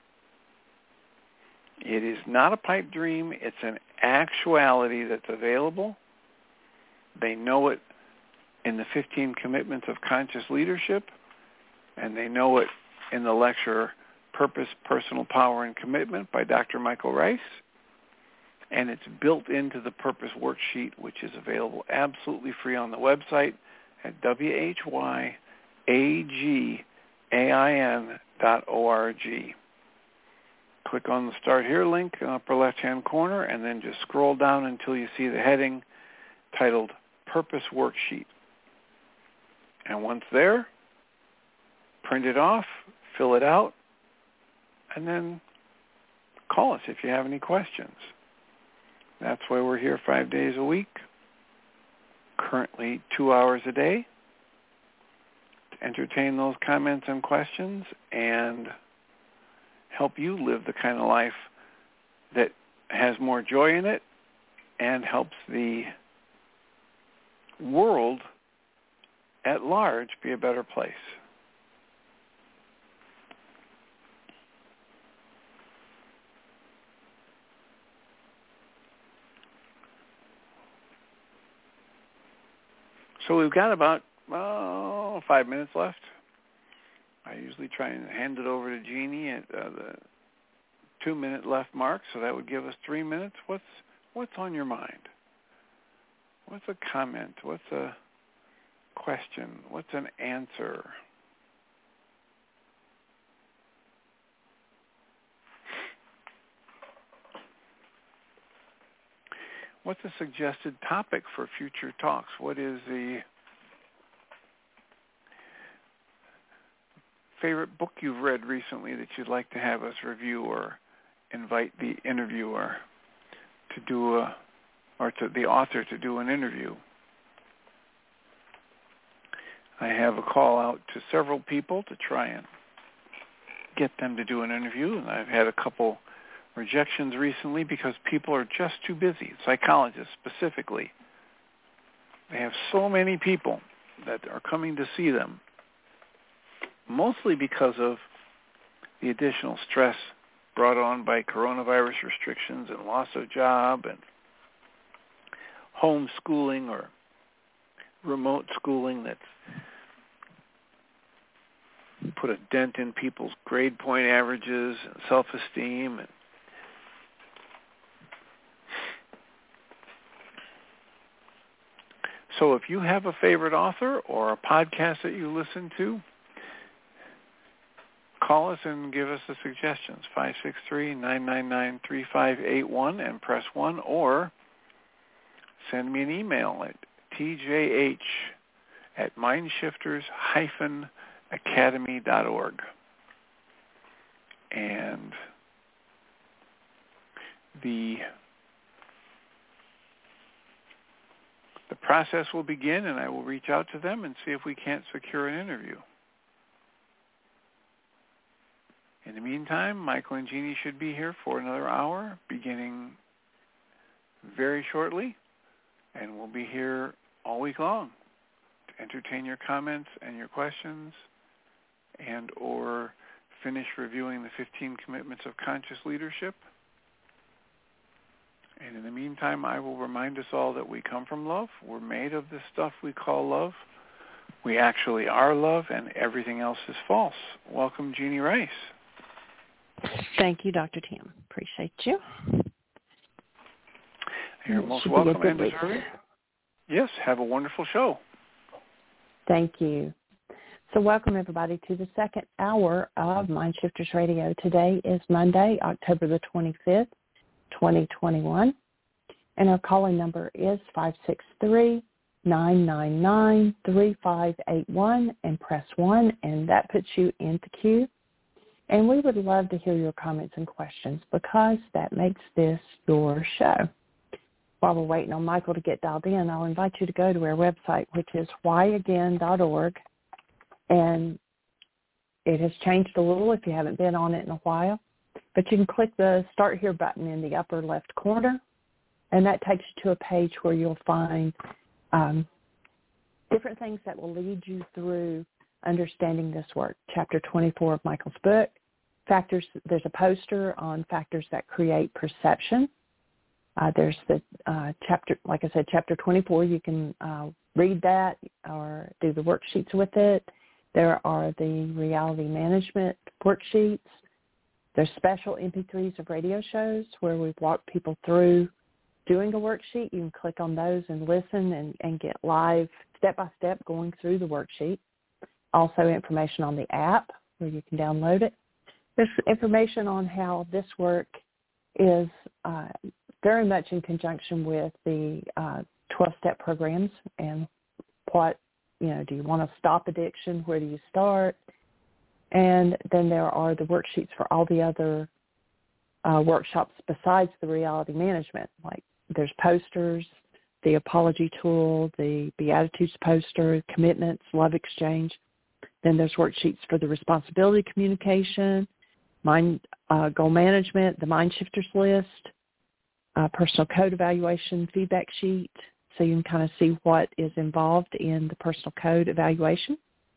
Speaker 3: It is not a pipe dream. It's an actuality that's available. They know it in the 15 Commitments of Conscious Leadership, and they know it in the lecture Purpose, Personal Power, and Commitment by Dr. Michael Rice. And it's built into the Purpose Worksheet, which is available absolutely free on the website at whyagain.org. Click on the Start Here link in the upper left-hand corner, and then just scroll down until you see the heading titled Purpose Worksheet. And once there, print it off, fill it out, and then call us if you have any questions. That's why we're here 5 days a week, currently 2 hours a day, to entertain those comments and questions and help you live the kind of life that has more joy in it and helps the world at large be a better place. So we've got about 5 minutes left. I usually try and hand it over to Jeannie at the 2-minute left mark, so that would give us 3 minutes. What's on your mind? What's a comment? What's a question? What's an answer? What's a suggested topic for future talks? What is the favorite book you've read recently that you'd like to have us review or invite the interviewer to do or to the author to do an interview? I have a call out to several people to try and get them to do an interview, and I've had a couple rejections recently because people are just too busy, psychologists specifically. They have so many people that are coming to see them, mostly because of the additional stress brought on by coronavirus restrictions and loss of job and homeschooling or remote schooling that's put a dent in people's grade point averages and self-esteem. So if you have a favorite author or a podcast that you listen to, call us and give us the suggestions, 563-999-3581 and press 1, or send me an email at tjh@mindshifters-academy.org. And the process will begin, and I will reach out to them and see if we can't secure an interview. In the meantime, Michael and Jeannie should be here for another hour, beginning very shortly, and we'll be here all week long to entertain your comments and your questions, and or finish reviewing the 15 Commitments of Conscious Leadership. And in the meantime, I will remind us all that we come from love. We're made of this stuff we call love. We actually are love, and everything else is false. Welcome, Jeannie Rice.
Speaker 2: Thank you, Dr. Tim. Appreciate you.
Speaker 3: You're most welcome and deserving. Yes, have a wonderful show.
Speaker 2: Thank you. So welcome, everybody, to the second hour of Mind Shifters Radio. Today is Monday, October the 25th, 2021, and our calling number is 563-999-3581 and press 1, and that puts you in the queue. And we would love to hear your comments and questions because that makes this your show. While we're waiting on Michael to get dialed in, I'll invite you to go to our website, which is whyagain.org. And it has changed a little if you haven't been on it in a while. But you can click the Start Here button in the upper left corner, and that takes you to a page where you'll find different things that will lead you through understanding this work. Chapter 24 of Michael's book, factors. There's a poster on factors that create perception. There's the chapter, like I said, chapter 24. You can read that or do the worksheets with it. There are the reality management worksheets. There's special MP3s of radio shows where we've walked people through doing a worksheet. You can click on those and listen and get live step-by-step going through the worksheet. Also information on the app where you can download it. There's information on how this work is very much in conjunction with the 12-step programs and what, do you want to stop addiction? Where do you start? And then there are the worksheets for all the other workshops besides the reality management. Like there's posters, the apology tool, the Beatitudes poster, commitments, love exchange. Then there's worksheets for the responsibility communication, mind goal management, the Mind Shifters list, personal code evaluation feedback sheet, so you can kind of see what is involved in the personal code evaluation.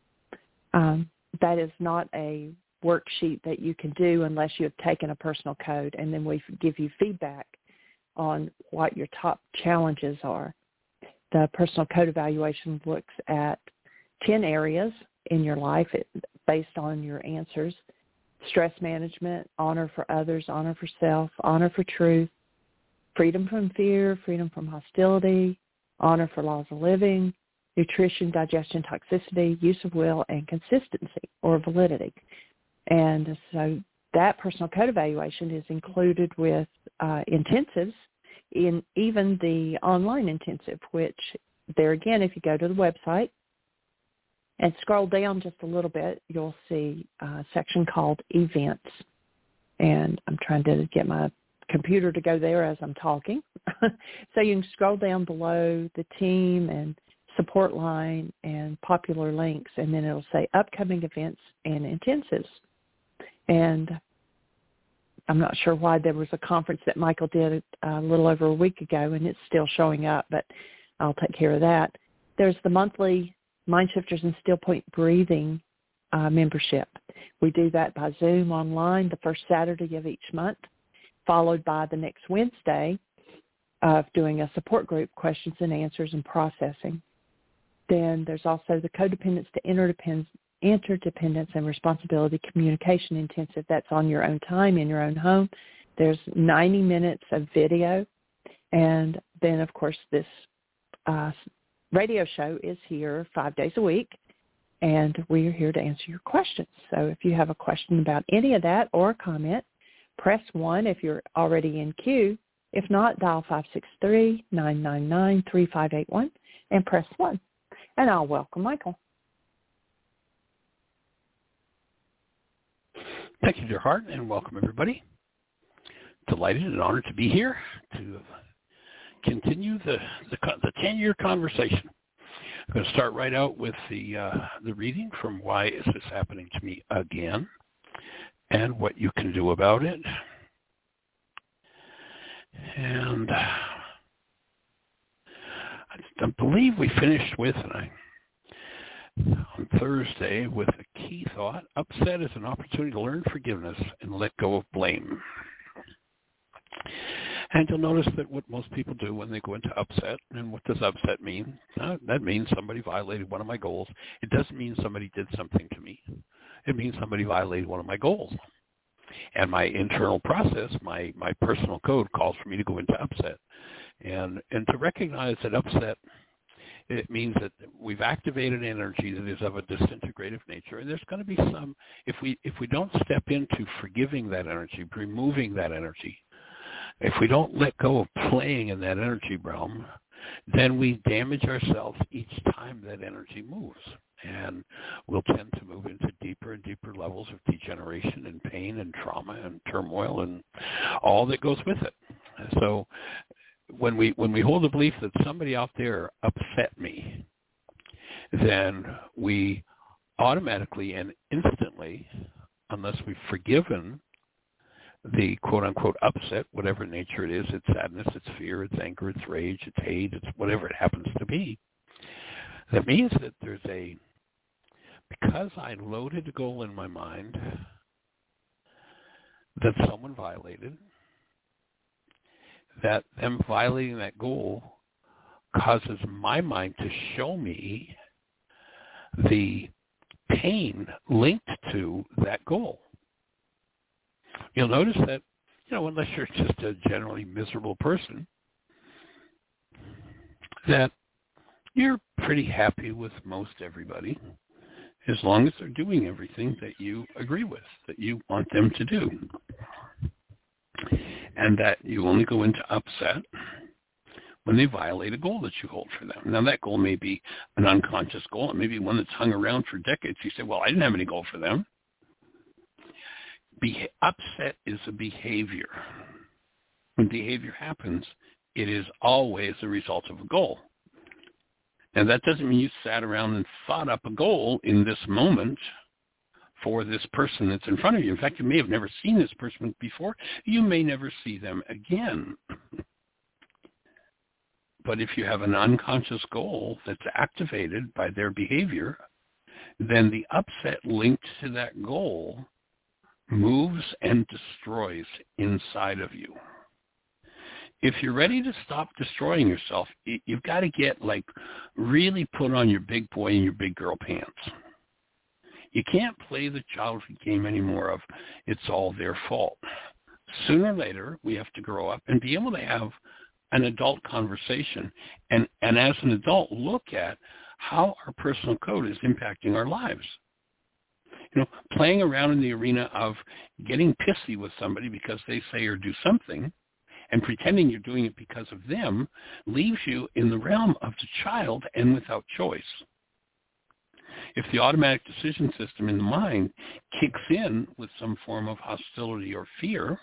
Speaker 2: That is not a worksheet that you can do unless you have taken a personal code, and then we give you feedback on what your top challenges are. The personal code evaluation looks at 10 areas in your life based on your answers: stress management, honor for others, honor for self, honor for truth, freedom from fear, freedom from hostility, honor for laws of living, nutrition, digestion, toxicity, use of will, and consistency or validity. And so that personal code evaluation is included with intensives, in even the online intensive, which there again, if you go to the website and scroll down just a little bit, you'll see a section called Events. And I'm trying to get my computer to go there as I'm talking. So you can scroll down below the team and support line and popular links, and then it'll say upcoming events and intensives. And I'm not sure why. There was a conference that Michael did a little over a week ago, and it's still showing up, but I'll take care of that. There's the monthly Mind Shifters and Still Point Breathing membership. We do that by Zoom online the first Saturday of each month, followed by the next Wednesday of doing a support group, questions and answers and processing. Then there's also the Codependence to Interdependence and Responsibility Communication Intensive. That's on your own time in your own home. There's 90 minutes of video. And then, of course, this radio show is here 5 days a week, and we are here to answer your questions. So if you have a question about any of that or a comment, press 1 if you're already in queue. If not, dial 563-999-3581 and press 1. And I'll welcome Michael.
Speaker 1: Thank you, dear heart, and welcome everybody. Delighted and honored to be here to continue the 10-year conversation. I'm going to start right out with the reading from Why Is This Happening to Me Again, and what you can do about it. And I believe we finished with, on Thursday, with a key thought: upset is an opportunity to learn forgiveness and let go of blame. And you'll notice that what most people do when they go into upset, and what does upset mean? That means somebody violated one of my goals. It doesn't mean somebody did something to me. It means somebody violated one of my goals. And my internal process, my personal code, calls for me to go into upset. And to recognize that upset, it means that we've activated energy that is of a disintegrative nature, and there's going to be some, if we don't step into forgiving that energy, removing that energy, if we don't let go of playing in that energy realm, then we damage ourselves each time that energy moves. And we'll tend to move into deeper and deeper levels of degeneration and pain and trauma and turmoil and all that goes with it. So when we hold the belief that somebody out there upset me, then we automatically and instantly, unless we've forgiven the quote-unquote upset, whatever nature it is, it's sadness, it's fear, it's anger, it's rage, it's hate, it's whatever it happens to be, that means that there's because I loaded a goal in my mind that someone violated, that them violating that goal causes my mind to show me the pain linked to that goal. You'll notice that, unless you're just a generally miserable person, that you're pretty happy with most everybody as long as they're doing everything that you agree with, that you want them to do. And that you only go into upset when they violate a goal that you hold for them. Now, that goal may be an unconscious goal. It may be one that's hung around for decades. You say, well, I didn't have any goal for them. Upset is a behavior. When behavior happens, it is always a result of a goal. And that doesn't mean you sat around and thought up a goal in this moment for this person that's in front of you. In fact, you may have never seen this person before. You may never see them again. But if you have an unconscious goal that's activated by their behavior, then the upset linked to that goal moves and destroys inside of you. If you're ready to stop destroying yourself, you've got to get really put on your big boy and your big girl pants. You can't play the childhood game anymore of it's all their fault. Sooner or later, we have to grow up and be able to have an adult conversation and as an adult look at how our personal code is impacting our lives. Playing around in the arena of getting pissy with somebody because they say or do something and pretending you're doing it because of them leaves you in the realm of the child and without choice. If the automatic decision system in the mind kicks in with some form of hostility or fear,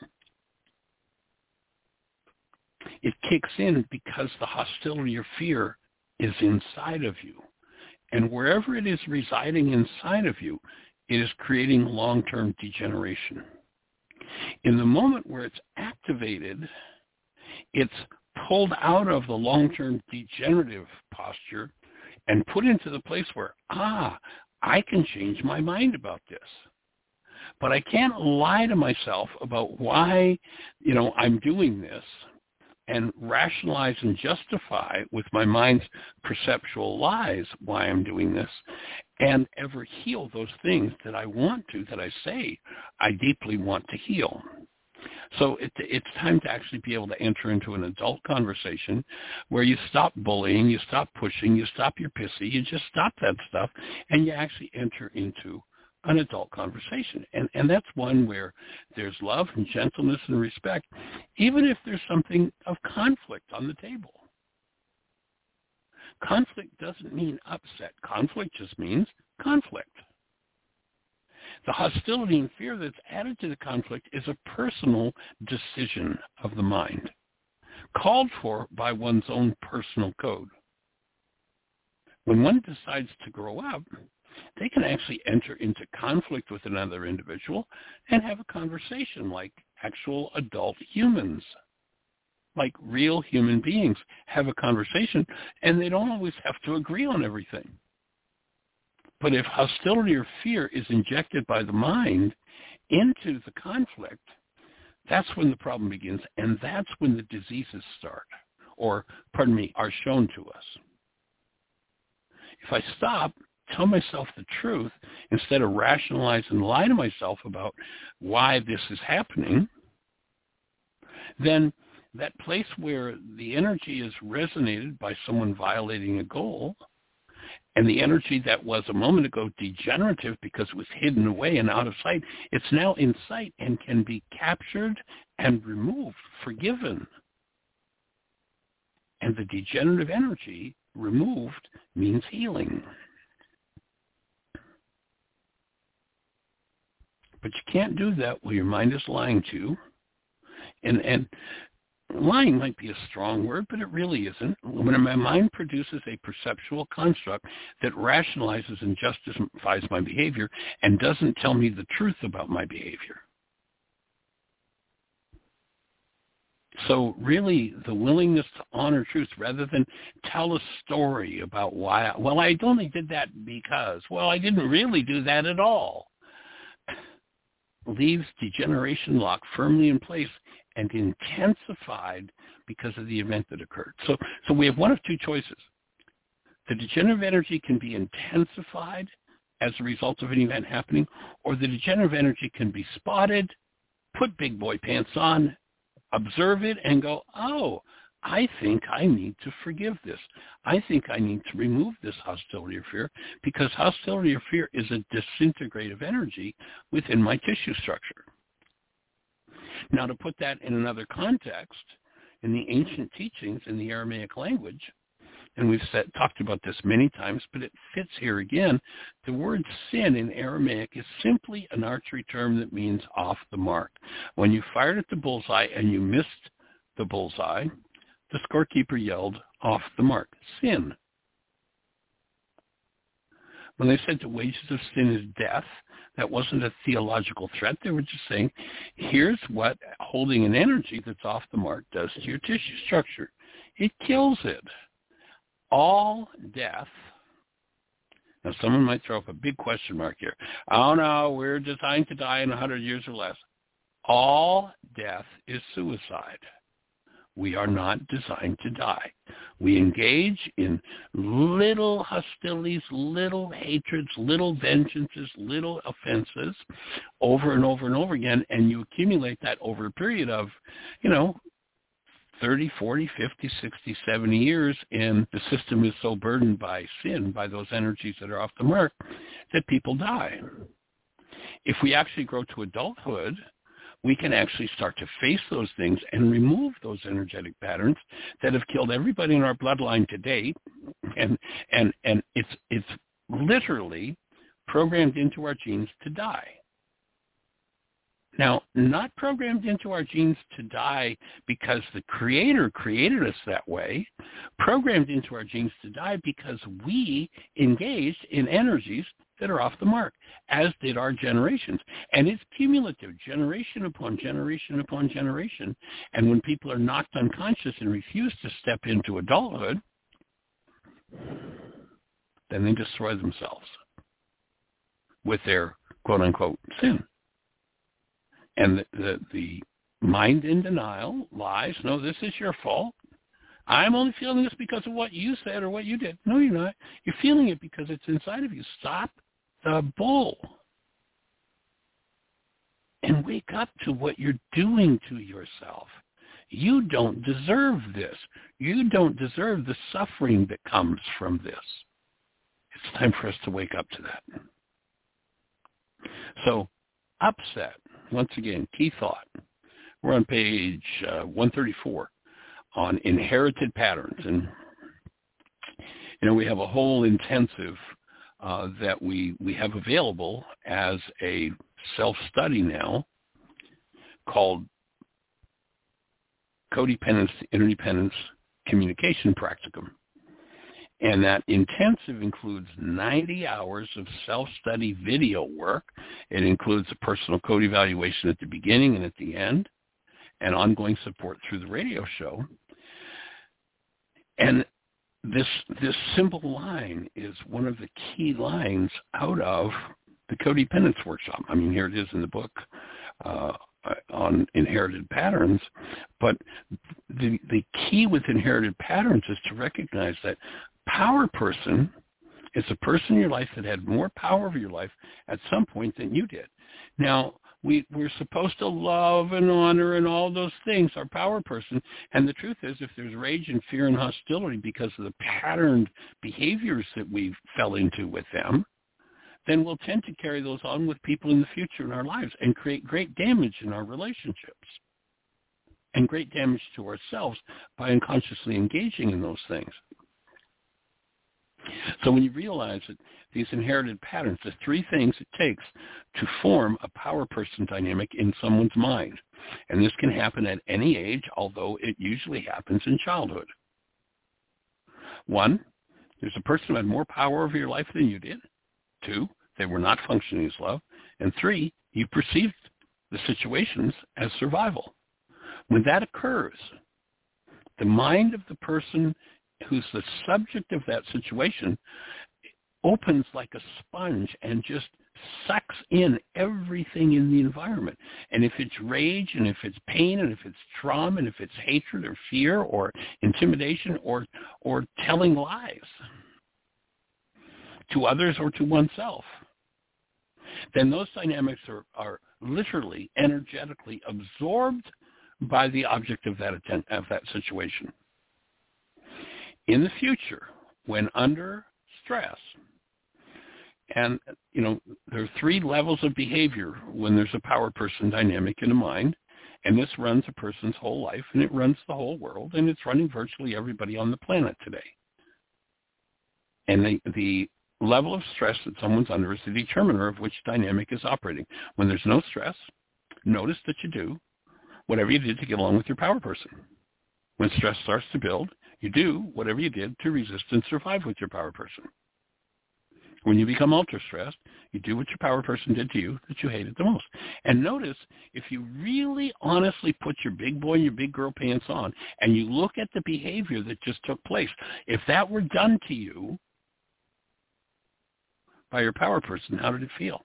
Speaker 1: it kicks in because the hostility or fear is inside of you. And wherever it is residing inside of you, it is creating long-term degeneration. In the moment where it's activated, it's pulled out of the long-term degenerative posture and put into the place where, I can change my mind about this. But I can't lie to myself about why, I'm doing this and rationalize and justify with my mind's perceptual lies why I'm doing this and ever heal those things that I want to, that I say I deeply want to heal. So it's time to actually be able to enter into an adult conversation where you stop bullying, you stop pushing, you stop your pissy, you just stop that stuff, and you actually enter into an adult conversation. And that's one where there's love and gentleness and respect, even if there's something of conflict on the table. Conflict doesn't mean upset. Conflict just means conflict. The hostility and fear that's added to the conflict is a personal decision of the mind, called for by one's own personal code. When one decides to grow up, they can actually enter into conflict with another individual and have a conversation like actual adult humans, like real human beings have a conversation, and they don't always have to agree on everything. But if hostility or fear is injected by the mind into the conflict, that's when the problem begins, and that's when the diseases start, or, are shown to us. If I stop, tell myself the truth, instead of rationalize and lie to myself about why this is happening, then that place where the energy is resonated by someone violating a goal, and the energy that was a moment ago degenerative because it was hidden away and out of sight, it's now in sight and can be captured and removed, forgiven. And the degenerative energy removed means healing. But you can't do that while your mind is lying to you. And lying might be a strong word, but it really isn't. When my mind produces a perceptual construct that rationalizes and justifies my behavior and doesn't tell me the truth about my behavior. So really, the willingness to honor truth rather than tell a story about why, I only did that because, I didn't really do that at all, leaves degeneration lock firmly in place and intensified because of the event that occurred. So we have one of two choices. The degenerative energy can be intensified as a result of an event happening, or the degenerative energy can be spotted, put big boy pants on, observe it, and go, I think I need to forgive this. I think I need to remove this hostility or fear, because hostility or fear is a disintegrative energy within my tissue structure. Now, to put that in another context, in the ancient teachings in the Aramaic language, and we've talked about this many times, but it fits here again, the word sin in Aramaic is simply an archery term that means off the mark. When you fired at the bullseye and you missed the bullseye, the scorekeeper yelled, off the mark, sin. When they said the wages of sin is death, that wasn't a theological threat. They were just saying, here's what holding an energy that's off the mark does to your tissue structure. It kills it. All death. Now, someone might throw up a big question mark here. Oh, no, we're designed to die in 100 years or less. All death is suicide. We are not designed to die. We engage in little hostilities, little hatreds, little vengeances, little offenses over and over and over again, and you accumulate that over a period of, 30, 40, 50, 60, 70 years, and the system is so burdened by sin, by those energies that are off the mark, that people die. If we actually grow to adulthood, we can actually start to face those things and remove those energetic patterns that have killed everybody in our bloodline to date, and it's literally programmed into our genes to die. Now, not programmed into our genes to die because the Creator created us that way, programmed into our genes to die because we engaged in energies that are off the mark, as did our generations. And it's cumulative, generation upon generation upon generation. And when people are knocked unconscious and refuse to step into adulthood, then they destroy themselves with their quote-unquote sin. And the mind in denial lies, no, this is your fault. I'm only feeling this because of what you said or what you did. No, you're not. You're feeling it because it's inside of you. Stop the bull and wake up to what you're doing to yourself. You don't deserve this. You don't deserve the suffering that comes from this. It's time for us to wake up to that. So, upset. Once again, key thought. We're on page 134 on inherited patterns. And, we have a whole intensive that we have available as a self-study now called Codependence to Interdependence Communication Practicum. And that intensive includes 90 hours of self-study video work. It includes a personal code evaluation at the beginning and at the end, and ongoing support through the radio show. And this simple line is one of the key lines out of the Codependence Workshop. I mean, here it is in the book on inherited patterns. But the key with inherited patterns is to recognize that power person is a person in your life that had more power over your life at some point than you did. Now, we're supposed to love and honor and all those things, our power person. And the truth is, if there's rage and fear and hostility because of the patterned behaviors that we fell into with them, then we'll tend to carry those on with people in the future in our lives and create great damage in our relationships and great damage to ourselves by unconsciously engaging in those things. So when you realize that these inherited patterns, the three things it takes to form a power person dynamic in someone's mind, and this can happen at any age, although it usually happens in childhood. 1, there's a person who had more power over your life than you did. 2, they were not functioning as love. And 3, you perceived the situations as survival. When that occurs, the mind of the person who's the subject of that situation opens like a sponge and just sucks in everything in the environment. And if it's rage, and if it's pain, and if it's trauma, and if it's hatred or fear or intimidation or telling lies to others or to oneself, then those dynamics are literally energetically absorbed by the object of that situation. In the future, when under stress, and, there are 3 levels of behavior when there's a power person dynamic in a mind, and this runs a person's whole life, and it runs the whole world, and it's running virtually everybody on the planet today. And the level of stress that someone's under is the determiner of which dynamic is operating. When there's no stress, notice that you do whatever you did to get along with your power person. When stress starts to build, you do whatever you did to resist and survive with your power person. When you become ultra-stressed, you do what your power person did to you that you hated the most. And notice, if you really honestly put your big boy and your big girl pants on and you look at the behavior that just took place, if that were done to you by your power person, how did it feel?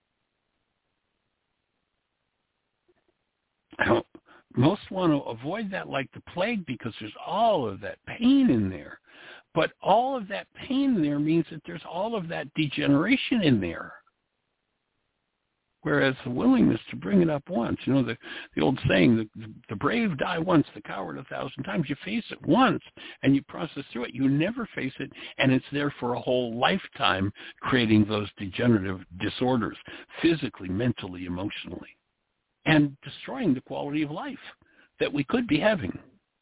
Speaker 1: Now, most want to avoid that like the plague because there's all of that pain in there. But all of that pain in there means that there's all of that degeneration in there. Whereas the willingness to bring it up once, the old saying, the brave die once, the coward 1,000 times. You face it once and you process through it. You never face it, and it's there for a whole lifetime, creating those degenerative disorders, physically, mentally, emotionally, and destroying the quality of life that we could be having.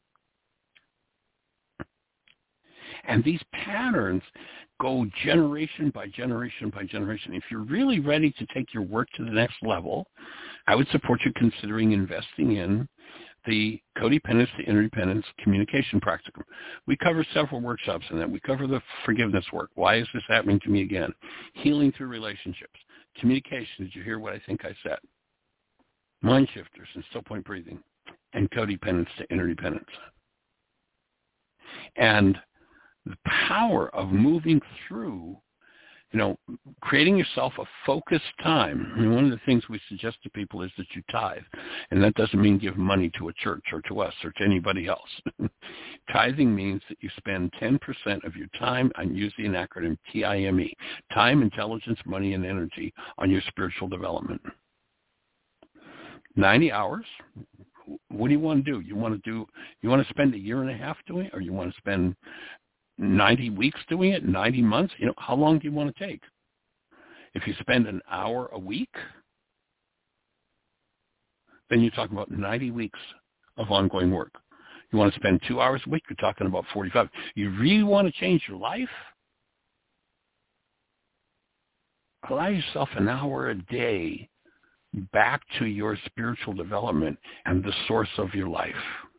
Speaker 1: And these patterns go generation by generation by generation. If you're really ready to take your work to the next level, I would support you considering investing in the Codependence to Interdependence Communication Practicum. We cover several workshops in that. We cover the forgiveness work. Why is this happening to me again? Healing through relationships. Communication. Did you hear what I think I said? Mind shifters and still point breathing. And codependence to interdependence. And the power of moving through, creating yourself a focused time. I mean, one of the things we suggest to people is that you tithe. And that doesn't mean give money to a church or to us or to anybody else. Tithing means that you spend 10% of your time, and use the acronym TIME, time, intelligence, money, and energy on your spiritual development. 90 hours. What do you want to do? You want to spend a year and a half doing it, or you want to spend 90 weeks doing it, 90 months? How long do you want to take? If you spend an hour a week, then you're talking about 90 weeks of ongoing work. You want to spend 2 hours a week, you're talking about 45. You really want to change your life? Allow yourself an hour a day back to your spiritual development and the source of your life.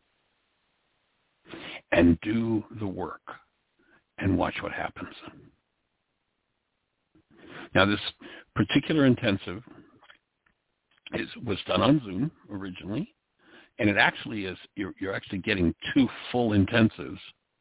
Speaker 1: And do the work and watch what happens. Now, this particular intensive was done on Zoom originally, and it actually is, you're actually getting 2 full intensives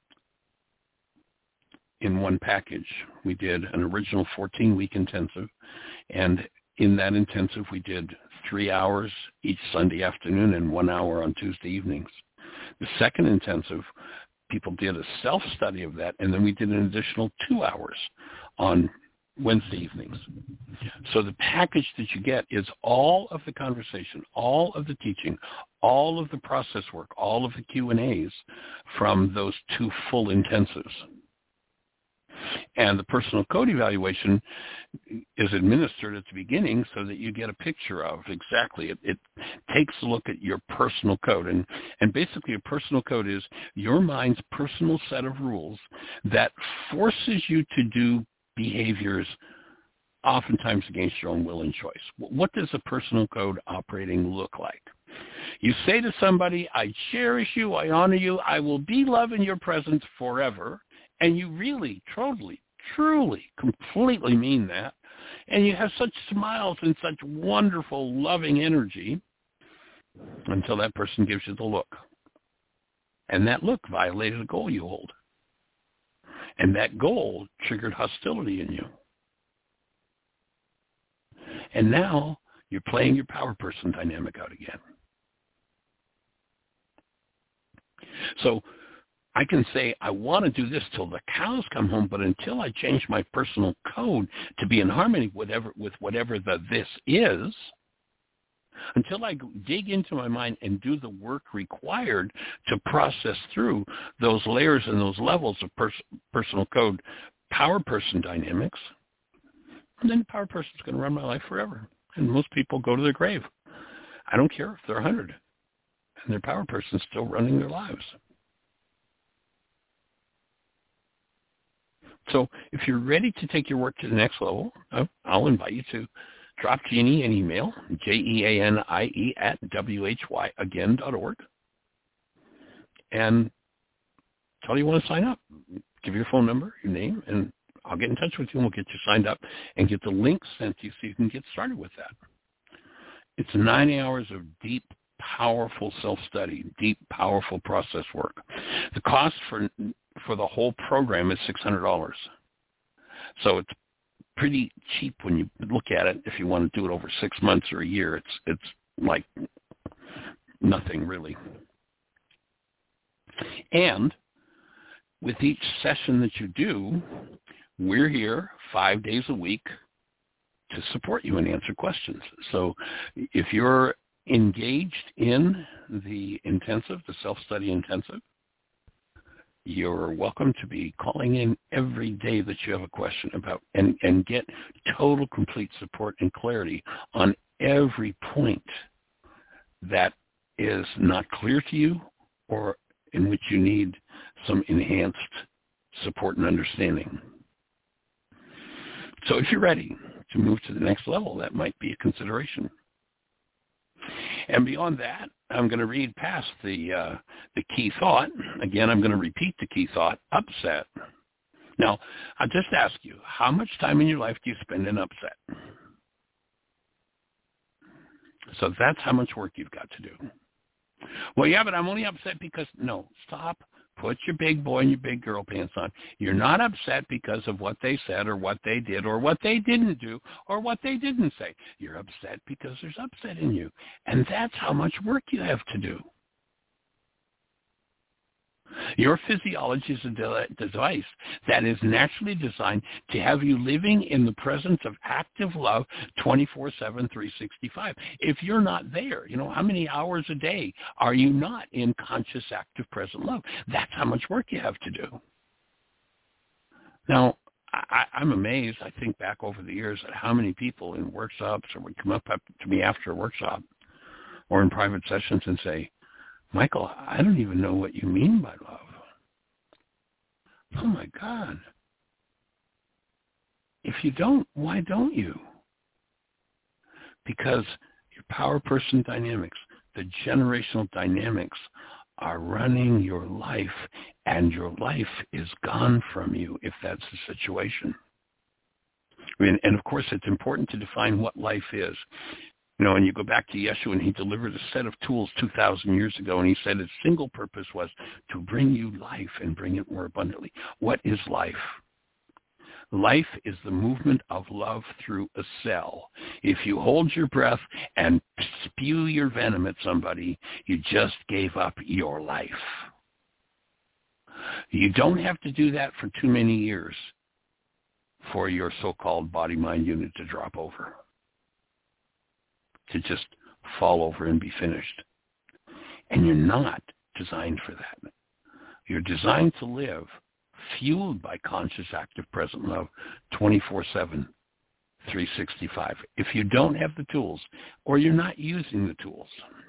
Speaker 1: in one package. We did an original 14-week intensive, and in that intensive we did 3 hours each Sunday afternoon and 1 hour on Tuesday evenings. The second intensive, people did a self-study of that, and then we did an additional 2 hours on Wednesday evenings. So the package that you get is all of the conversation, all of the teaching, all of the process work, all of the Q&As from those 2 full intensives. And the personal code evaluation is administered at the beginning so that you get a picture of exactly. It takes a look at your personal code. And basically a personal code is your mind's personal set of rules that forces you to do behaviors oftentimes against your own will and choice. What does a personal code operating look like? You say to somebody, I cherish you, I honor you, I will be love in your presence forever. And you really, totally, truly, completely mean that. And you have such smiles and such wonderful, loving energy until that person gives you the look. And that look violated a goal you hold. And that goal triggered hostility in you. And now you're playing your power person dynamic out again. So I can say, I want to do this till the cows come home, but until I change my personal code to be in harmony with whatever the this is, until I dig into my mind and do the work required to process through those layers and those levels of personal code, power person dynamics, and then the power person is going to run my life forever. And most people go to their grave. I don't care if they're 100 and their power person is still running their lives. So if you're ready to take your work to the next level, I'll invite you to drop Jeannie an email, JEANIE@WHYagain.org, and tell you want to sign up. Give your phone number, your name, and I'll get in touch with you, and we'll get you signed up and get the link sent to you so you can get started with that. It's 9 hours of deep, powerful self-study, deep, powerful process work. The cost for the whole program is $600. So it's pretty cheap when you look at it. If you want to do it over 6 months or a year, it's like nothing really. And with each session that you do, we're here 5 days a week to support you and answer questions. So if you're engaged in the intensive, the self-study intensive, you're welcome to be calling in every day that you have a question about and get total, complete support and clarity on every point that is not clear to you or in which you need some enhanced support and understanding. So if you're ready to move to the next level, that might be a consideration. And beyond that, I'm going to read past the key thought. Again, I'm going to repeat the key thought, upset. Now, I'll just ask you, how much time in your life do you spend in upset? So that's how much work you've got to do. Well, yeah, but I'm only upset because, no, stop. Put your big boy and your big girl pants on. You're not upset because of what they said or what they did or what they didn't do or what they didn't say. You're upset because there's upset in you. And that's how much work you have to do. Your physiology is a device that is naturally designed to have you living in the presence of active love 24/7, 365. If you're not there, how many hours a day are you not in conscious, active, present love? That's how much work you have to do. Now, I'm amazed. I think back over the years at how many people in workshops or would come up to me after a workshop or in private sessions and say, Michael, I don't even know what you mean by love. Oh, my God. If you don't, why don't you? Because your power person dynamics, the generational dynamics are running your life, and your life is gone from you if that's the situation. And, of course, it's important to define what life is. And you go back to Yeshua, and he delivered a set of tools 2,000 years ago, and he said his single purpose was to bring you life and bring it more abundantly. What is life? Life is the movement of love through a cell. If you hold your breath and spew your venom at somebody, you just gave up your life. You don't have to do that for too many years for your so-called body-mind unit to drop over, to just fall over and be finished. And you're not designed for that. You're designed to live fueled by conscious, active, present love 24/7, 365. If you don't have the tools or you're not using the tools,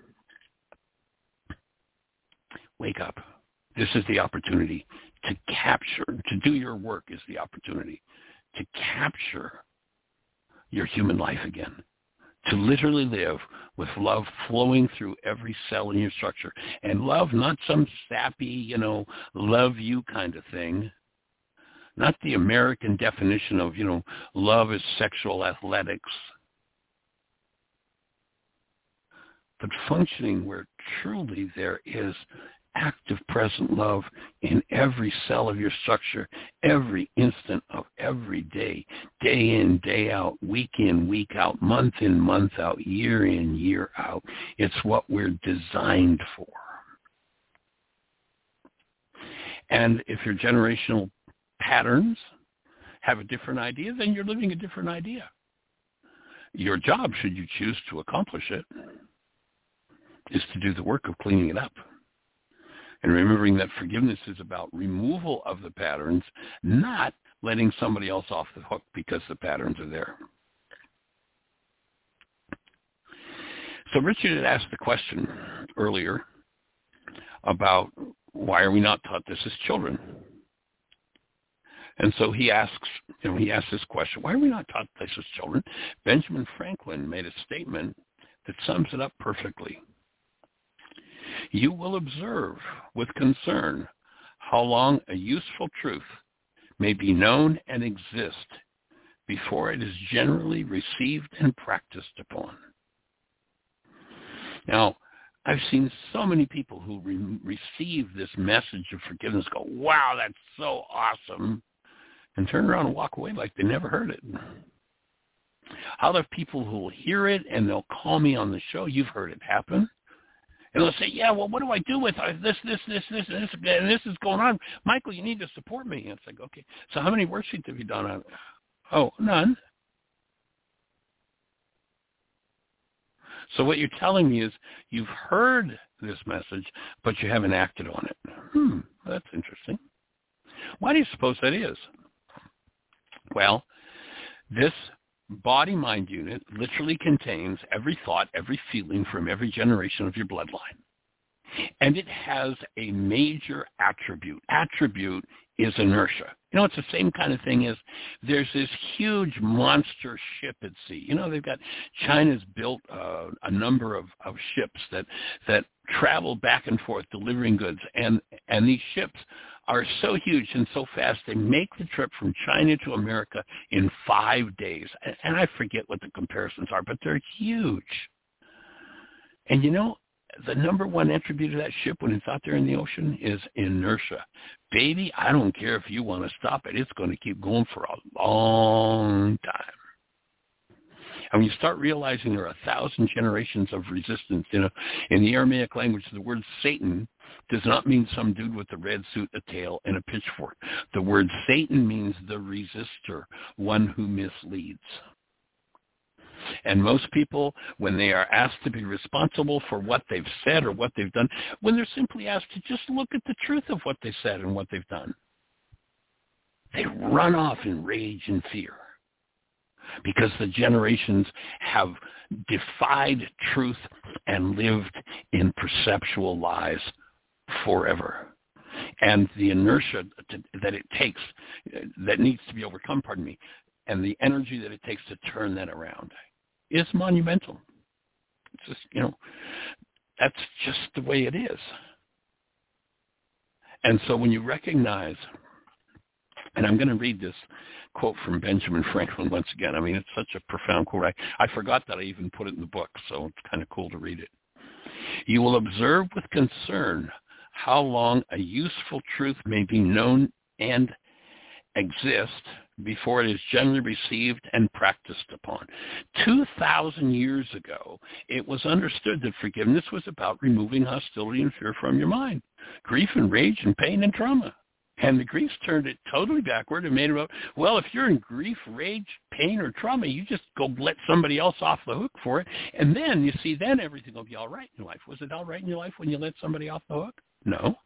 Speaker 1: wake up. This is the opportunity to capture, to do your work is the opportunity to capture your human life again. To literally live with love flowing through every cell in your structure. And love, not some sappy, love you kind of thing. Not the American definition of, love is sexual athletics. But functioning where truly there is active, present love in every cell of your structure, every instant of every day, day in, day out, week in, week out, month in, month out, year in, year out. It's what we're designed for. And if your generational patterns have a different idea, then you're living a different idea. Your job, should you choose to accomplish it, is to do the work of cleaning it up. And remembering that forgiveness is about removal of the patterns, not letting somebody else off the hook because the patterns are there. So Richard had asked the question earlier about why are we not taught this as children? And so he asks this question, why are we not taught this as children? Benjamin Franklin made a statement that sums it up perfectly. You will observe with concern how long a useful truth may be known and exist before it is generally received and practiced upon. Now, I've seen so many people who receive this message of forgiveness go, wow, that's so awesome, and turn around and walk away like they never heard it. Other people who will hear it and they'll call me on the show, you've heard it happen. And they'll say, yeah, well, what do I do with this, and this is going on? Michael, you need to support me. And it's like, okay, so how many worksheets have you done on it? Oh, none. So what you're telling me is you've heard this message, but you haven't acted on it. That's interesting. Why do you suppose that is? Well, this body-mind unit literally contains every thought, every feeling from every generation of your bloodline. And it has a major attribute. Attribute is inertia. You know, it's the same kind of thing as there's this huge monster ship at sea. You know, they've got, China's built a number of ships that travel back and forth delivering goods. And these ships are so huge and so fast, they make the trip from China to America in 5 days. And I forget what the comparisons are, but they're huge. And you know, the number one attribute of that ship when it's out there in the ocean is inertia. Baby, I don't care if you want to stop it. It's going to keep going for a long time. And when you start realizing there are 1,000 generations of resistance, you know, in the Aramaic language, the word Satan does not mean some dude with a red suit, a tail, and a pitchfork. The word Satan means the resistor, one who misleads. And most people, when they are asked to be responsible for what they've said or what they've done, when they're simply asked to just look at the truth of what they said and what they've done, they run off in rage and fear because the generations have defied truth and lived in perceptual lies forever. And the inertia that it takes, that needs to be overcome, and the energy that it takes to turn that around is monumental. It's just, you know, that's just the way it is. And so when you recognize, and I'm going to read this quote from Benjamin Franklin once again. I mean, it's such a profound quote. I forgot that I even put it in the book, so it's kind of cool to read it. You will observe with concern how long a useful truth may be known and exist before it is generally received and practiced upon. 2,000 years ago, it was understood that forgiveness was about removing hostility and fear from your mind, grief and rage and pain and trauma. And the Greeks turned it totally backward and made it about, well, if you're in grief, rage, pain, or trauma, you just go let somebody else off the hook for it. And then, you see, then everything will be all right in your life. Was it all right in your life when you let somebody off the hook? No.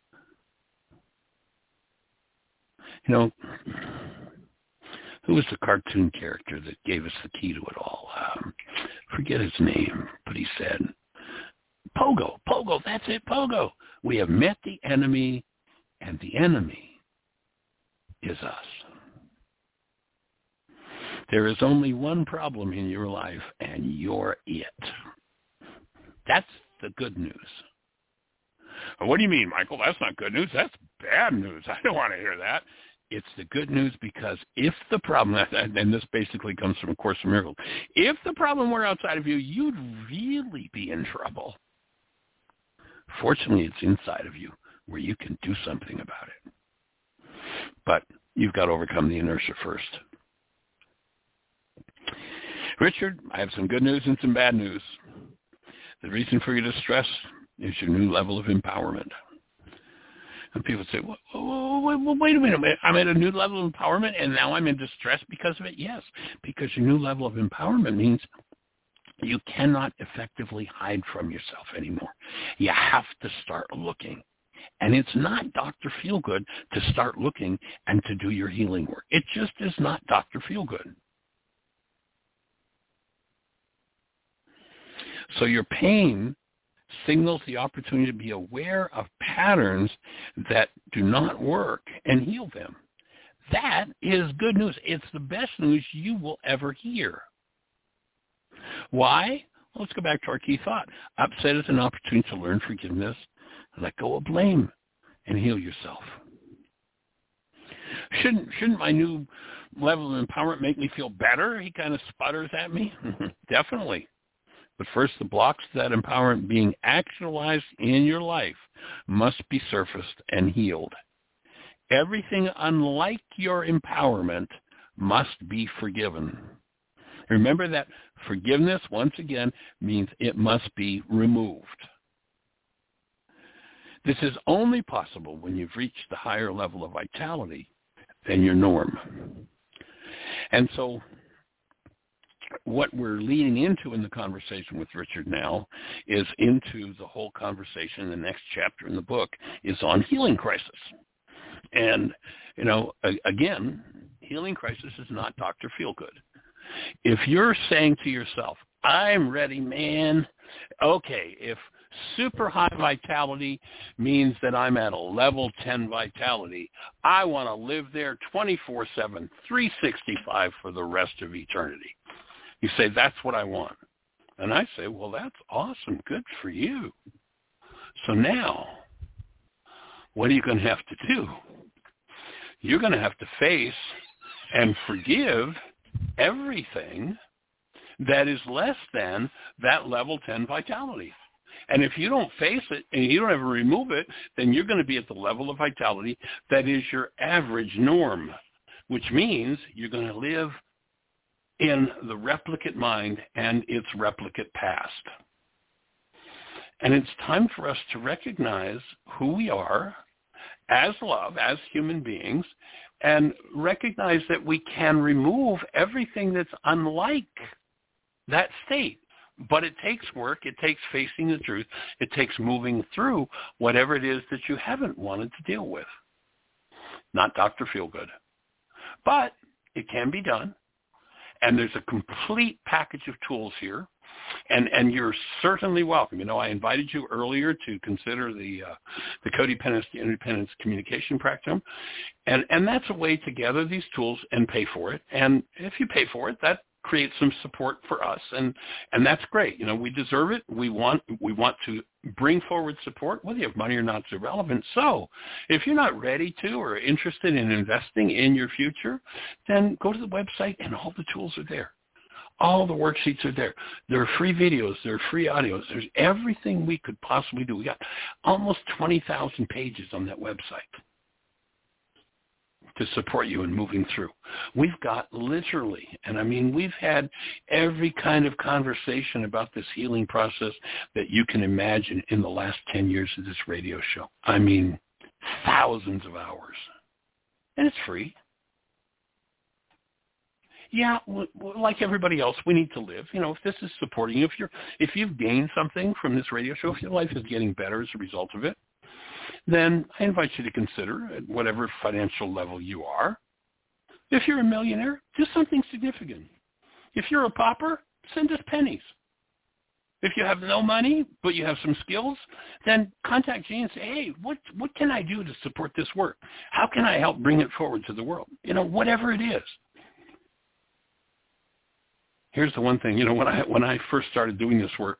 Speaker 1: You know, who was the cartoon character that gave us the key to it all? Forget his name, but he said, Pogo, that's it, Pogo. We have met the enemy, and the enemy is us. There is only one problem in your life, and you're it. That's the good news. What do you mean, Michael? That's not good news. That's bad news. I don't want to hear that. It's the good news because if the problem, and this basically comes from A Course in Miracles, if the problem were outside of you, you'd really be in trouble. Fortunately, it's inside of you where you can do something about it. But you've got to overcome the inertia first. Richard, I have some good news and some bad news. The reason for your distress is your new level of empowerment. And people say, well, wait a minute. I'm at a new level of empowerment and now I'm in distress because of it? Yes, because your new level of empowerment means you cannot effectively hide from yourself anymore. You have to start looking. And it's not Dr. Feelgood to start looking and to do your healing work. It just is not Dr. Feelgood. So your pain signals the opportunity to be aware of patterns that do not work and heal them. That is good news. It's the best news you will ever hear. Why? Well, let's go back to our key thought. Upset is an opportunity to learn forgiveness, let go of blame, and heal yourself. Shouldn't my new level of empowerment make me feel better? He kind of sputters at me. Definitely. But first, the blocks to that empowerment being actualized in your life must be surfaced and healed. Everything unlike your empowerment must be forgiven. Remember that forgiveness, once again, means it must be removed. This is only possible when you've reached the higher level of vitality than your norm. And so what we're leading into in the conversation with Richard now is into the whole conversation. The next chapter in the book is on healing crisis. And, you know, again, healing crisis is not Dr. Feelgood. If you're saying to yourself, I'm ready, man. Okay, if Super high vitality means that I'm at a level 10 vitality. I want to live there 24/7, 365 for the rest of eternity. You say, that's what I want. And I say, well, that's awesome. Good for you. So now, what are you going to have to do? You're going to have to face and forgive everything that is less than that level 10 vitality. And if you don't face it and you don't ever remove it, then you're going to be at the level of vitality that is your average norm, which means you're going to live in the replicate mind and its replicate past. And it's time for us to recognize who we are as love, as human beings, and recognize that we can remove everything that's unlike that state. But it takes work. It takes facing the truth. It takes moving through whatever it is that you haven't wanted to deal with. Not Dr. Feelgood. But it can be done. And there's a complete package of tools here. And you're certainly welcome. You know, I invited you earlier to consider the Codependence to Independence Communication Practicum. And that's a way to gather these tools and pay for it. And if you pay for it, that create some support for us, and that's great. You know, we deserve it. We want to bring forward support, whether you have money or not is irrelevant. So if you're not ready to or interested in investing in your future, then go to the website and all the tools are there. All the worksheets are there. There are free videos. There are free audios. There's everything we could possibly do. We got almost 20,000 pages on that website to support you in moving through. We've got literally, and I mean, we've had every kind of conversation about this healing process that you can imagine in the last 10 years of this radio show. I mean, thousands of hours. And it's free. Yeah, like everybody else, we need to live. You know, if this is supporting you, if you've gained something from this radio show, if your life is getting better as a result of it, then I invite you to consider at whatever financial level you are. If you're a millionaire, do something significant. If you're a pauper, send us pennies. If you have no money, but you have some skills, then contact Gene and say, hey, what can I do to support this work? How can I help bring it forward to the world? You know, whatever it is. Here's the one thing, you know, when I first started doing this work,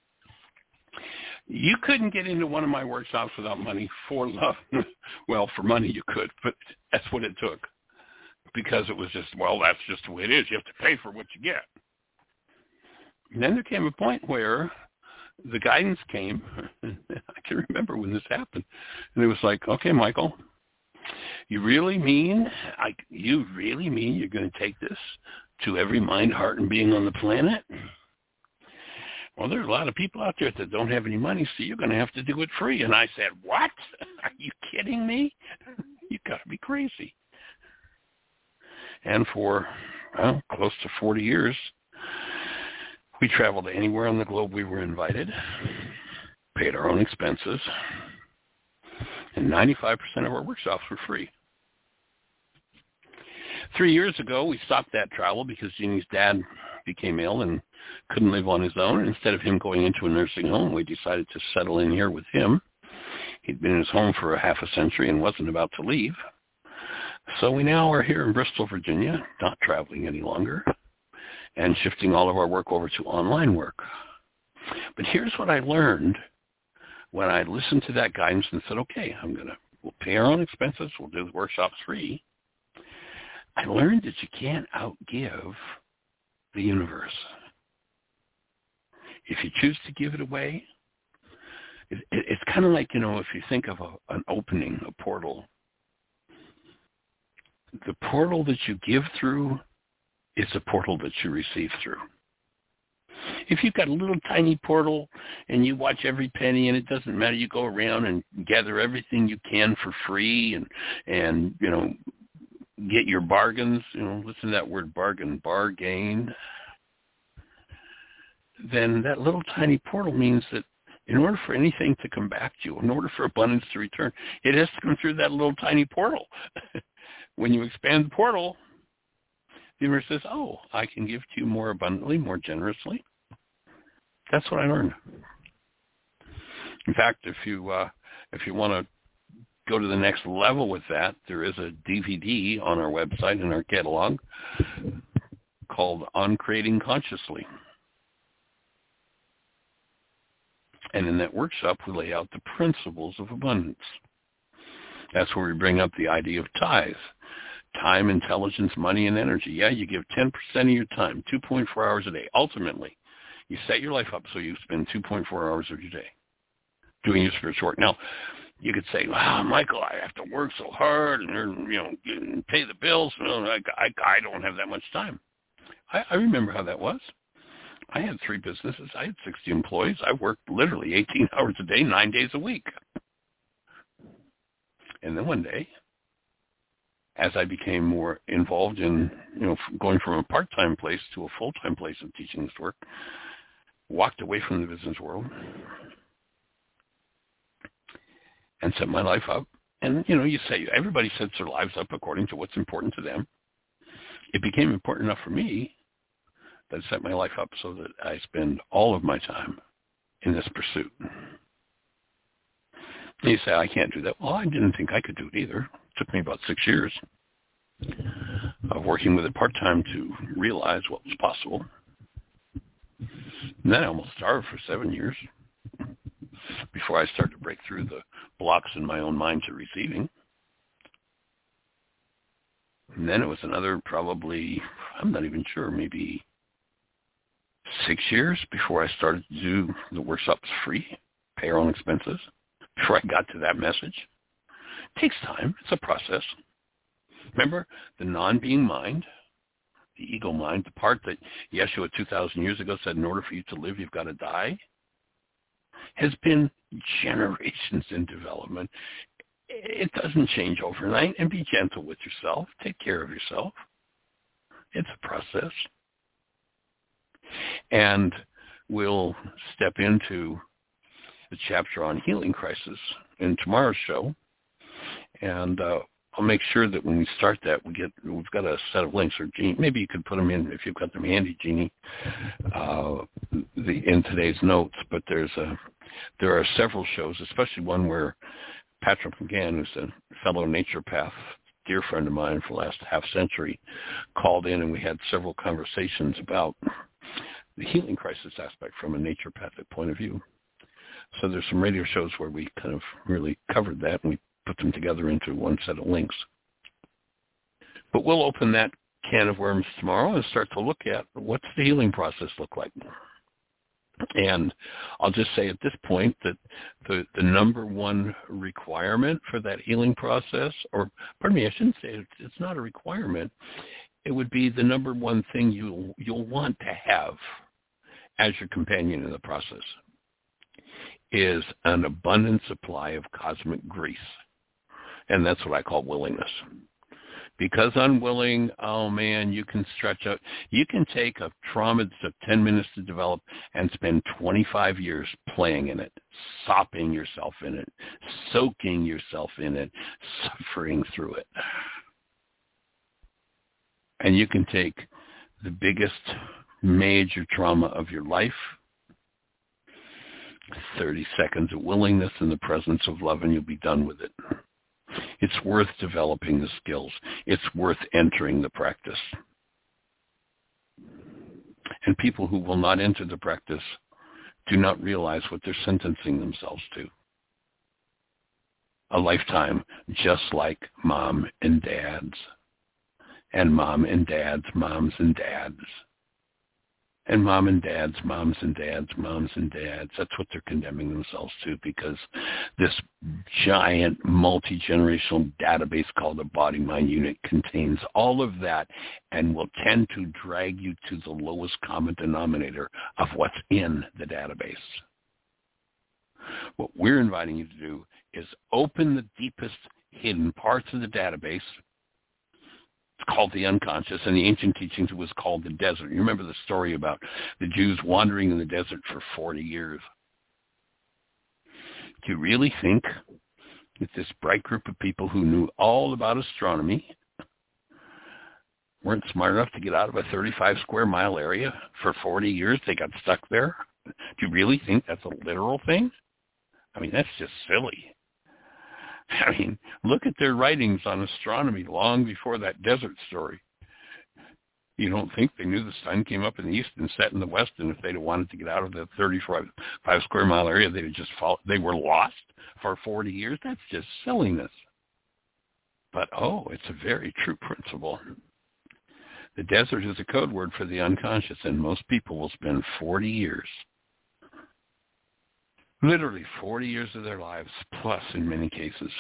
Speaker 1: you couldn't get into one of my workshops without money for love. Well, for money you could, but that's what it took. Because it was just, well, that's just the way it is. You have to pay for what you get. And then there came a point where the guidance came. I can remember when this happened. And it was like, okay, Michael, you really mean you're going to take this to every mind, heart, and being on the planet? Well, there's a lot of people out there that don't have any money, so you're going to have to do it free. And I said, what? Are you kidding me? You've got to be crazy. And for, well, close to 40 years, we traveled anywhere on the globe we were invited, paid our own expenses, and 95% of our workshops were free. 3 years ago, we stopped that travel because Jeannie's dad became ill and couldn't live on his own. Instead of him going into a nursing home, we decided to settle in here with him. He'd been in his home for a half a century and wasn't about to leave. So we now are here in Bristol, Virginia, not traveling any longer, and shifting all of our work over to online work. But here's what I learned when I listened to that guidance and said, okay, we'll pay our own expenses, we'll do the workshops free. I learned that you can't outgive the universe. If you choose to give it away, it's kind of like, you know, if you think of an opening, a portal, the portal that you give through is a portal that you receive through. If you've got a little tiny portal and you watch every penny and it doesn't matter, you go around and gather everything you can for free and you know, get your bargains, you know, listen to that word bargain, then that little tiny portal means that in order for anything to come back to you, in order for abundance to return, it has to come through that little tiny portal. When you expand the portal, the universe says, oh, I can give to you more abundantly, more generously. That's what I learned. In fact, if you want to go to the next level with that, there is a DVD on our website in our catalog called On Creating Consciously. And in that workshop, we lay out the principles of abundance. That's where we bring up the idea of tithe. Time, intelligence, money, and energy. Yeah, you give 10% of your time, 2.4 hours a day. Ultimately, you set your life up so you spend 2.4 hours of your day doing your spiritual work. Now, you could say, wow, Michael, I have to work so hard and pay the bills. I don't have that much time. I remember how that was. I had 3 businesses. I had 60 employees. I worked literally 18 hours a day, 9 days a week. And then one day, as I became more involved in, going from a part-time place to a full-time place of teaching this work, walked away from the business world and set my life up. And, you say everybody sets their lives up according to what's important to them. It became important enough for me that I set my life up so that I spend all of my time in this pursuit. And you say, I can't do that. Well, I didn't think I could do it either. It took me about 6 years of working with it part-time to realize what was possible. And then I almost starved for 7 years before I started to break through the blocks in my own mind to receiving. And then it was another probably, I'm not even sure, maybe 6 years before I started to do the workshops free, pay our own expenses, before I got to that message. It takes time. It's a process. Remember, the non-being mind, the ego mind, the part that Yeshua 2,000 years ago said, in order for you to live, you've got to die, has been generations in development. It doesn't change overnight. And be gentle with yourself. Take care of yourself. It's a process. And we'll step into the chapter on healing crisis in tomorrow's show. And I'll make sure that when we start that, we've got a set of links. Or Jeannie, maybe you could put them in if you've got them handy, Jeannie, in today's notes. But there are several shows, especially one where Patrick McGann, who's a fellow naturopath, dear friend of mine for the last half century, called in, and we had several conversations about the healing crisis aspect from a naturopathic point of view. So there's some radio shows where we kind of really covered that, and we put them together into one set of links. But we'll open that can of worms tomorrow and start to look at what's the healing process look like. And I'll just say at this point that the number one requirement for that healing process, or pardon me, I shouldn't say it's not a requirement. It would be the number one thing you'll want to have as your companion in the process is an abundant supply of cosmic grease. And that's what I call willingness. Because unwilling, oh man, you can stretch out. You can take a trauma that took 10 minutes to develop and spend 25 years playing in it, sopping yourself in it, soaking yourself in it, suffering through it. And you can take the biggest major trauma of your life, 30 seconds of willingness in the presence of love, and you'll be done with it. It's worth developing the skills. It's worth entering the practice. And people who will not enter the practice do not realize what they're sentencing themselves to. A lifetime just like mom and dad's, and mom and dad's moms and dads, and mom and dad's moms and dad's moms and dads. That's what they're condemning themselves to, because this giant multi-generational database called the body-mind unit contains all of that and will tend to drag you to the lowest common denominator of what's in the database. What we're inviting you to do is open the deepest hidden parts of the database. It's called the unconscious. In the ancient teachings, it was called the desert. You remember the story about the Jews wandering in the desert for 40 years. Do you really think that this bright group of people who knew all about astronomy weren't smart enough to get out of a 35-square-mile area for 40 years? They got stuck there? Do you really think that's a literal thing? I mean, that's just silly. I mean, look at their writings on astronomy long before that desert story. You don't think they knew the sun came up in the east and set in the west, and if they'd have wanted to get out of the 35 square mile area, they'd have just they were lost for 40 years? That's just silliness. But, it's a very true principle. The desert is a code word for the unconscious, and most people will spend 40 years, literally 40 years of their lives, plus in many cases,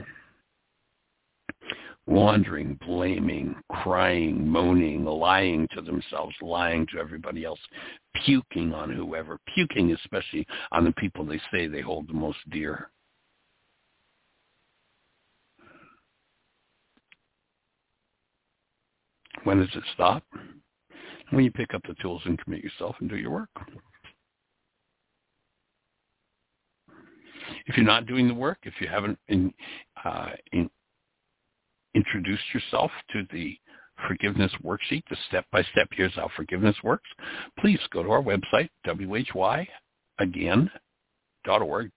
Speaker 1: wandering, blaming, crying, moaning, lying to themselves, lying to everybody else, puking on whoever, puking especially on the people they say they hold the most dear. When does it stop? When you pick up the tools and commit yourself and do your work. If you're not doing the work, if you haven't introduced yourself to the forgiveness worksheet, the step-by-step here's how forgiveness works, please go to our website, whyagain.org,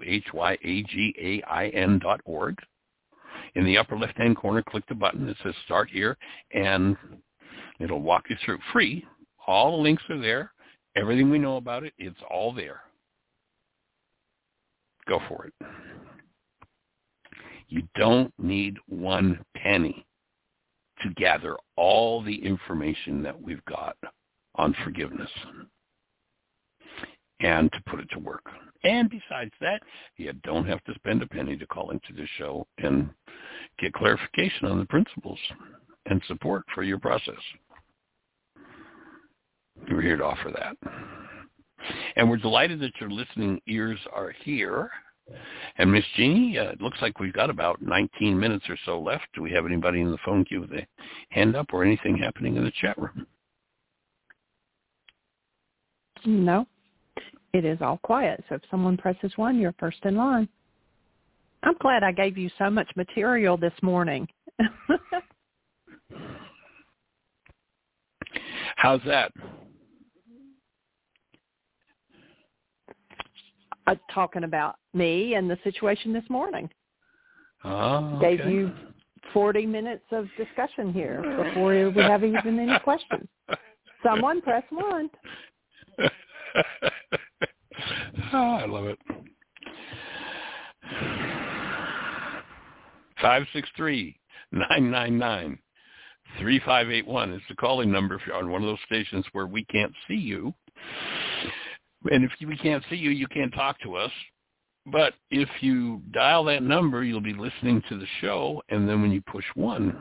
Speaker 1: whyagain.org. In the upper left-hand corner, click the button that says Start Here, and it'll walk you through free. All the links are there. Everything we know about it, it's all there. Go for it. You don't need one penny to gather all the information that we've got on forgiveness and to put it to work. And besides that, you don't have to spend a penny to call into the show and get clarification on the principles and support for your process. We're here to offer that. And we're delighted that your listening ears are here. And Miss Jeannie, it looks like we've got about 19 minutes or so left. Do we have anybody in the phone queue with a hand up or anything happening in the chat room?
Speaker 2: No. It is all quiet. So if someone presses 1, you're first in line. I'm glad I gave you so much material this morning.
Speaker 1: How's that?
Speaker 2: Talking about me and the situation this morning.
Speaker 1: Oh,
Speaker 2: okay. Gave you 40 minutes of discussion here before we have even any questions. Someone press 1.
Speaker 1: I love it. 563-999-3581 is the calling number if you're on one of those stations where we can't see you. And if we can't see you, you can't talk to us. But if you dial that number, you'll be listening to the show, and then when you push 1,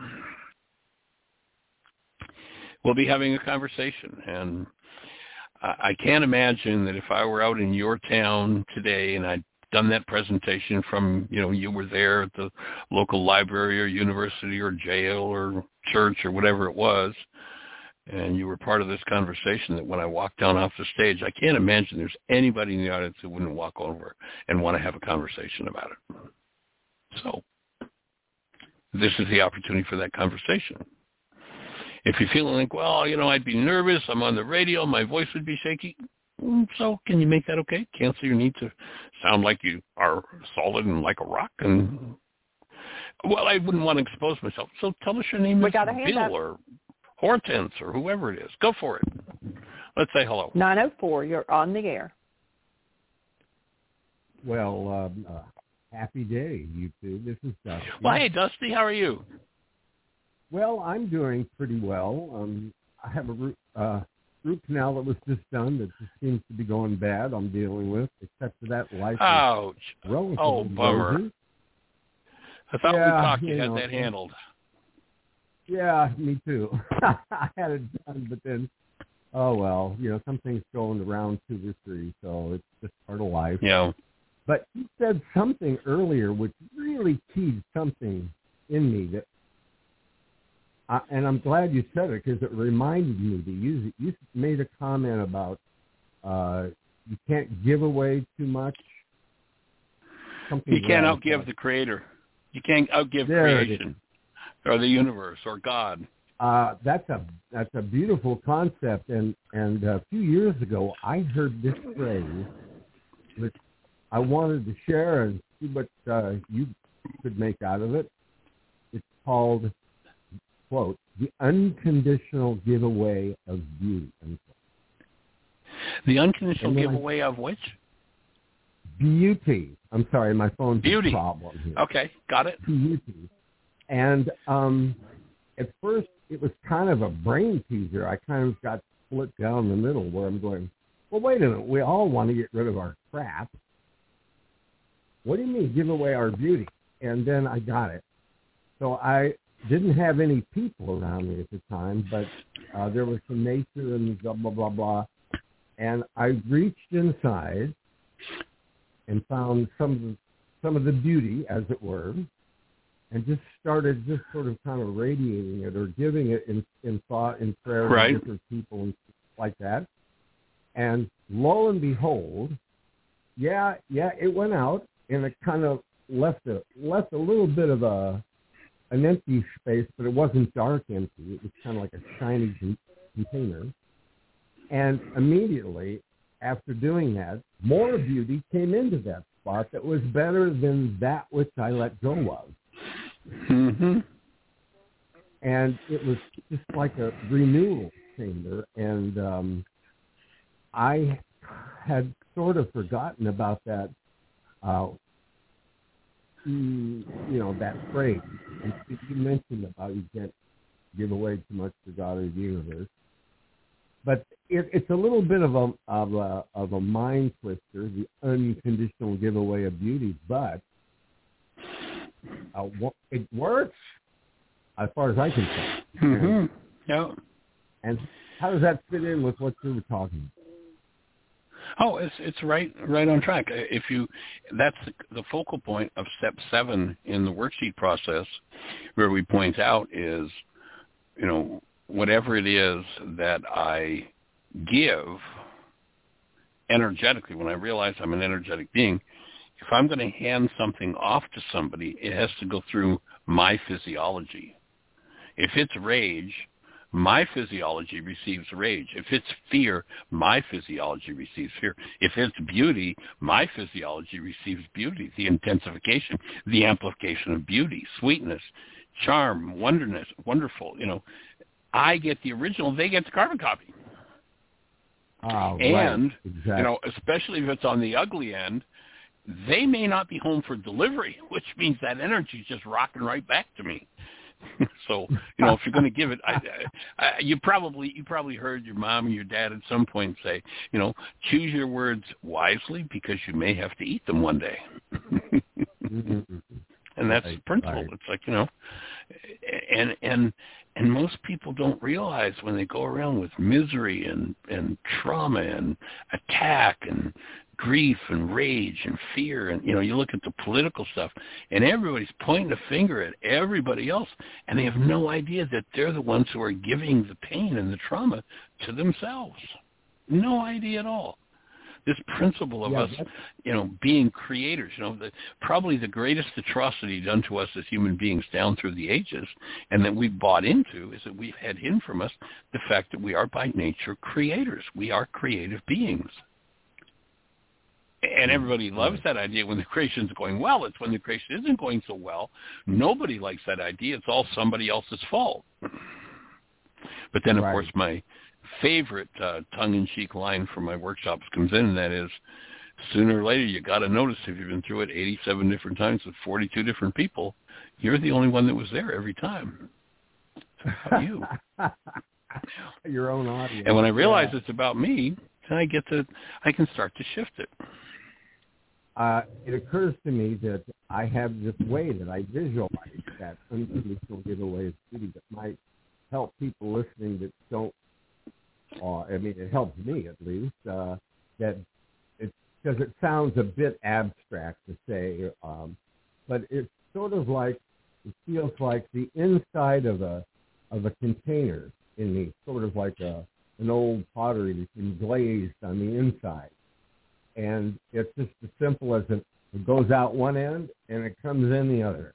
Speaker 1: we'll be having a conversation. And I can't imagine that if I were out in your town today and I'd done that presentation from, you were there at the local library or university or jail or church or whatever it was, and you were part of this conversation, that when I walked down off the stage, I can't imagine there's anybody in the audience who wouldn't walk over and want to have a conversation about it. So this is the opportunity for that conversation. If you're feeling like, I'd be nervous, I'm on the radio, my voice would be shaky, so can you make that okay? Cancel your need to sound like you are solid and like a rock. And I wouldn't want to expose myself. So tell us your name is Bill or Hortense or whoever it is. Go for it. Let's say hello.
Speaker 2: 904, you're on the air.
Speaker 4: Well, happy day, you two. This is Dusty.
Speaker 1: Well, hey, Dusty, how are you?
Speaker 4: Well, I'm doing pretty well. I have a root canal that was just done that just seems to be going bad. I'm dealing with, except for that life.
Speaker 1: Ouch! Bummer.
Speaker 4: Roses.
Speaker 1: I thought we talked. You had that handled.
Speaker 4: Yeah, me too. I had it done, but then, some things go into round 2 or 3, so it's just part of life.
Speaker 1: Yeah.
Speaker 4: But you said something earlier which really keyed something in me that. And I'm glad you said it because it reminded me to use it. You made a comment about you can't give away too much.
Speaker 1: You can't outgive the Creator. You can't outgive creation or the universe or God.
Speaker 4: That's a beautiful concept. And a few years ago, I heard this phrase, which I wanted to share and see what you could make out of it. It's called, quote, the unconditional giveaway of beauty, unquote.
Speaker 1: The unconditional giveaway of which?
Speaker 4: Beauty. I'm sorry, my phone's a problem here.
Speaker 1: Okay, got it.
Speaker 4: Beauty. And at first, it was kind of a brain teaser. I kind of got split down the middle where I'm going, well, wait a minute. We all want to get rid of our crap. What do you mean, give away our beauty? And then I got it. So I didn't have any people around me at the time, but there was some nature and blah, blah, blah, blah. And I reached inside and found some of the beauty, as it were, and just started just sort of kind of radiating it or giving it in thought and prayer to different people and stuff like that. And lo and behold, it went out, and it kind of left a little bit of an empty space, but it wasn't dark empty. It was kind of like a shiny container. And immediately after doing that, more beauty came into that spot that was better than that which I let go of.
Speaker 1: Mm-hmm.
Speaker 4: And it was just like a renewal chamber. And I had sort of forgotten about that, that phrase. And you mentioned about you can't give away too much to God or the universe. But it's a little bit of a mind twister, the unconditional giveaway of beauty. But it works as far as I can tell.
Speaker 1: Mm-hmm. Yeah.
Speaker 4: And how does that fit in with what you were talking about?
Speaker 1: Oh, it's right on track. That's the focal point of step 7 in the worksheet process, where we point out is, whatever it is that I give energetically, when I realize I'm an energetic being, if I'm going to hand something off to somebody, it has to go through my physiology. If it's rage, my physiology receives rage. If it's fear, my physiology receives fear. If it's beauty, my physiology receives beauty, the intensification, the amplification of beauty, sweetness, charm, wonderful. I get the original, they get the carbon copy.
Speaker 4: Oh,
Speaker 1: and,
Speaker 4: right. Exactly.
Speaker 1: Especially if it's on the ugly end, they may not be home for delivery, which means that energy is just rocking right back to me. So, if you're going to give it, you probably heard your mom and your dad at some point say, choose your words wisely because you may have to eat them one day. And that's the principle. Right. It's like, and most people don't realize when they go around with misery and trauma and attack and grief and rage and fear, and you look at the political stuff and everybody's pointing a finger at everybody else, and they have no idea that they're the ones who are giving the pain and the trauma to themselves. No idea at all. This principle of us, being creators, probably the greatest atrocity done to us as human beings down through the ages, and that we've bought into, is that we've had hidden from us the fact that we are by nature creators. We are creative beings. And everybody loves that idea when the creation's going well. It's when the creation isn't going so well. Nobody likes that idea. It's all somebody else's fault. But then, of course, my favorite tongue-in-cheek line from my workshops comes in, and that is, sooner or later you got to notice, if you've been through it 87 different times with 42 different people, you're the only one that was there every time. It's about you.
Speaker 4: Your own audience.
Speaker 1: And when I realize it's about me, then I can start to shift it.
Speaker 4: It occurs to me that I have this way that I visualize that unconditional giveaway of beauty that might help people listening that don't. It helps me at least. That it's because it sounds a bit abstract to say, but it's sort of like, it feels like the inside of a container in me, sort of like an old pottery that's been glazed on the inside. And it's just as simple as it goes out one end and it comes in the other.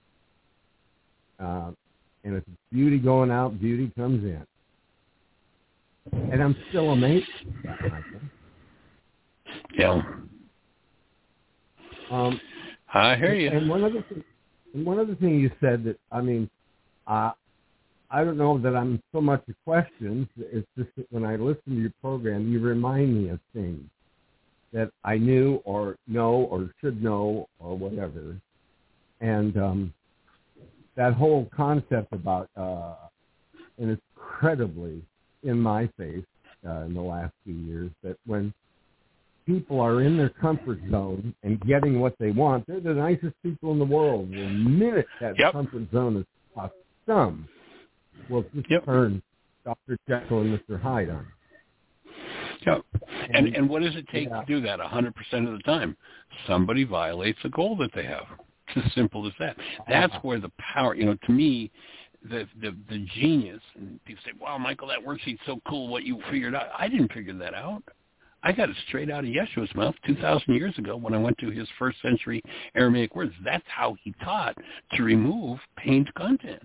Speaker 4: And if it's beauty going out, beauty comes in. And I'm still amazed at that, Michael.
Speaker 1: Yeah. I hear you.
Speaker 4: And one other thing you said that, I mean, I don't know that I'm so much a question. It's just that when I listen to your program, you remind me of things that I knew or know or should know or whatever. And that whole concept about, and it's incredibly in my face in the last few years, that when people are in their comfort zone and getting what they want, they're the nicest people in the world. The minute that comfort zone is lost, some will just turn Dr. Jekyll and Mr. Hyde on.
Speaker 1: Yep. And what does it take to do that 100% of the time? Somebody violates a goal that they have. It's as simple as that. That's where the power, to me, the genius, and people say, wow, Michael, that worksheet's so cool, what you figured out. I didn't figure that out. I got it straight out of Yeshua's mouth 2,000 years ago when I went to his first century Aramaic words. That's how he taught to remove pained content.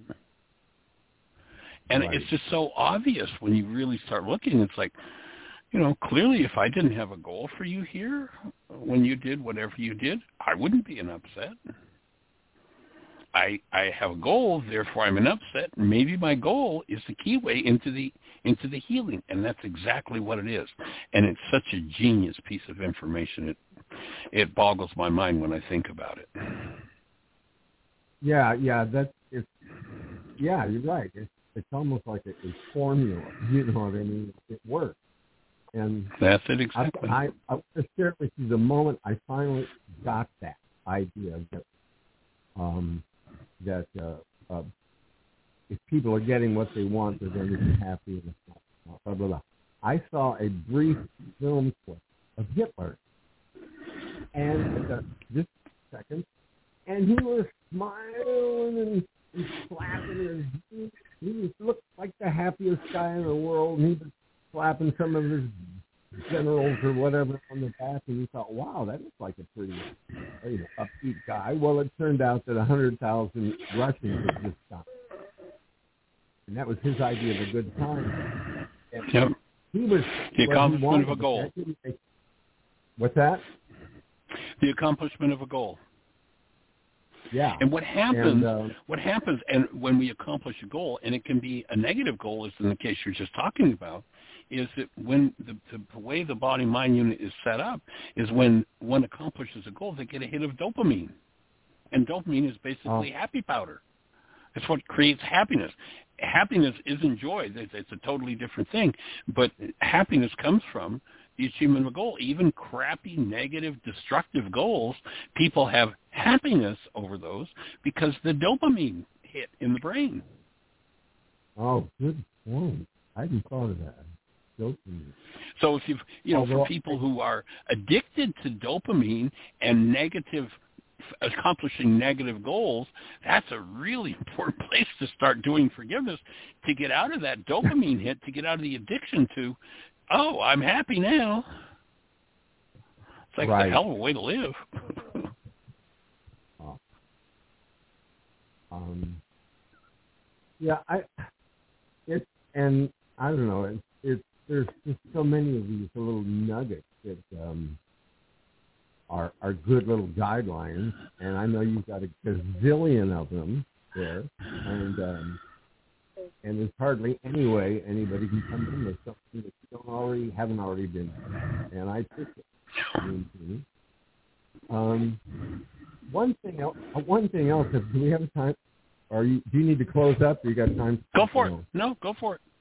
Speaker 1: And it's just so obvious when you really start looking. It's like, clearly if I didn't have a goal for you here when you did whatever you did, I wouldn't be an upset. I have a goal, therefore I'm an upset. Maybe my goal is the keyway into the healing, and that's exactly what it is. And it's such a genius piece of information. It boggles my mind when I think about it.
Speaker 4: Yeah, you're right. It's almost like a formula. You know what I mean? It works. And
Speaker 1: that's it exactly.
Speaker 4: I want to share with you the moment I finally got that idea that if people are getting what they want, they're going to be happy. And blah, blah, blah. I saw a brief film clip of Hitler, and just a second, and he was smiling and slapping his. He looked like the happiest guy in the world, and he was slapping some of his generals or whatever on the back, and you thought, wow, that looks like a pretty upbeat guy. Well, it turned out that 100,000 Russians had just stopped. And that was his idea of a good time. And he was
Speaker 1: the accomplishment of a goal.
Speaker 4: What's that?
Speaker 1: The accomplishment of a goal.
Speaker 4: Yeah.
Speaker 1: And what happens, and when we accomplish a goal, and it can be a negative goal, as in the case you're just talking about, is that when the way the body-mind unit is set up is when one accomplishes a goal, they get a hit of dopamine. And dopamine is basically happy powder. It's what creates happiness. Happiness isn't joy. It's a totally different thing. But happiness comes from the achievement of a goal. Even crappy, negative, destructive goals, people have happiness over those because the dopamine hit in the brain.
Speaker 4: Oh, good point. I hadn't thought of that. Dopamine.
Speaker 1: So if for people who are addicted to dopamine and accomplishing negative goals, that's a really important place to start doing forgiveness, to get out of that dopamine hit, to get out of the addiction to, oh, I'm happy now. It's like a hell of a way to live.
Speaker 4: I don't know. There's just so many of these little nuggets that are good little guidelines, and I know you've got a gazillion of them there, and there's hardly any way anybody can come in with something that you haven't already been, and I appreciate it. One thing else. Do we have time? Or do you need to close up? Or you got time?
Speaker 1: Go for it. No, go for it.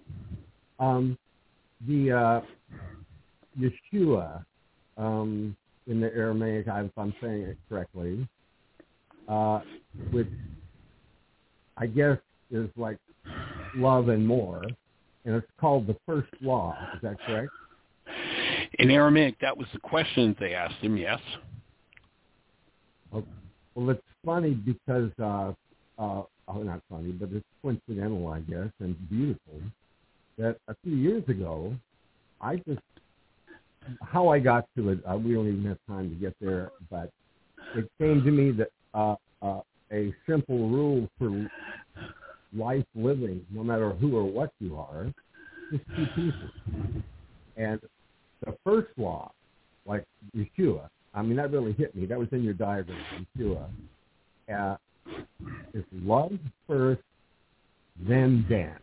Speaker 4: The Yeshua in the Aramaic, if I'm saying it correctly, which I guess is like love and more, and it's called the first law. Is that correct?
Speaker 1: In Aramaic, that was the question they asked him, yes.
Speaker 4: Okay. Well, it's funny because, not funny, but it's coincidental, I guess, and beautiful, that a few years ago, how I got to it, we don't even have time to get there, but it came to me that a simple rule for life living, no matter who or what you are, is two pieces. And the first law, like Yeshua, I mean, that really hit me. That was in your diagram, too. It's love first, then dance.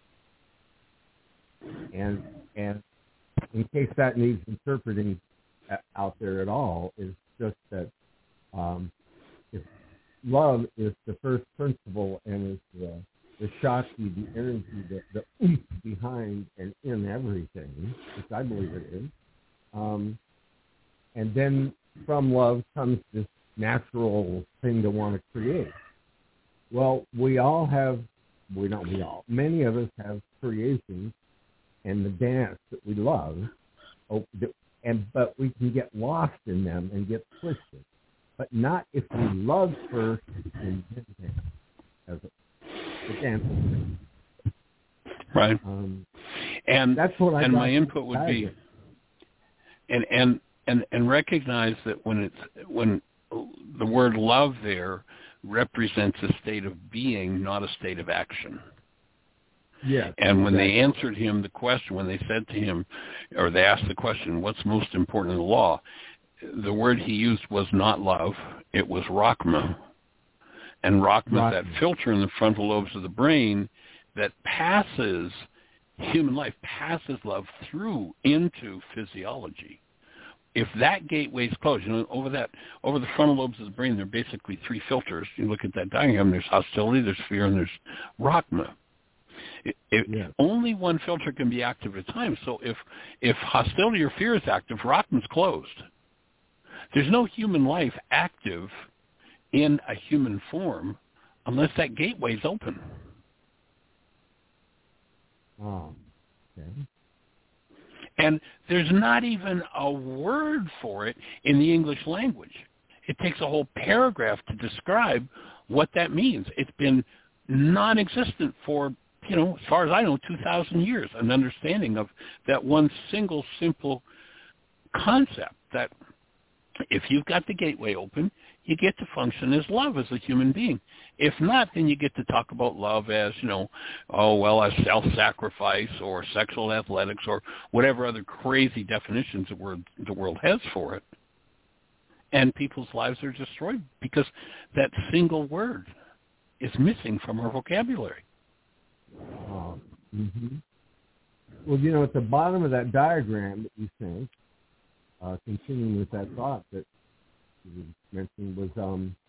Speaker 4: And in case that needs interpreting out there at all, is just that if love is the first principle and is the Shakti, the energy, the oomph behind and in everything, which I believe it is. And then from love comes this natural thing to want to create. Well, many of us have creations and the dance that we love, but we can get lost in them and get twisted. But not if we love first and then dance. As the dance.
Speaker 1: Right. And
Speaker 4: that's what
Speaker 1: and my input would be, and recognize that when the word love there represents a state of being, not a state of action.
Speaker 4: Yeah.
Speaker 1: And when they answered him the question, when they said to him, or they asked the question, what's most important in the law? The word he used was not love, it was Rachma. And Rachma is that filter in the frontal lobes of the brain that passes human life, passes love through into physiology. If that gateway is closed, over the frontal lobes of the brain, there are basically three filters. You look at that diagram, there's hostility, there's fear, and there's Rachma. Only one filter can be active at a time. So if hostility or fear is active, Rachma's closed. There's no human life active in a human form unless that gateway is open.
Speaker 4: Oh, okay.
Speaker 1: And there's not even a word for it in the English language. It takes a whole paragraph to describe what that means. It's been non-existent for, as far as I know, 2,000 years, an understanding of that one single simple concept that if you've got the gateway open, you get to function as love as a human being. If not, then you get to talk about love as, as self-sacrifice or sexual athletics or whatever other crazy definitions the world has for it. And people's lives are destroyed because that single word is missing from our vocabulary.
Speaker 4: Mm-hmm. Well, at the bottom of that diagram that you sent, continuing with that thought that you mentioned, was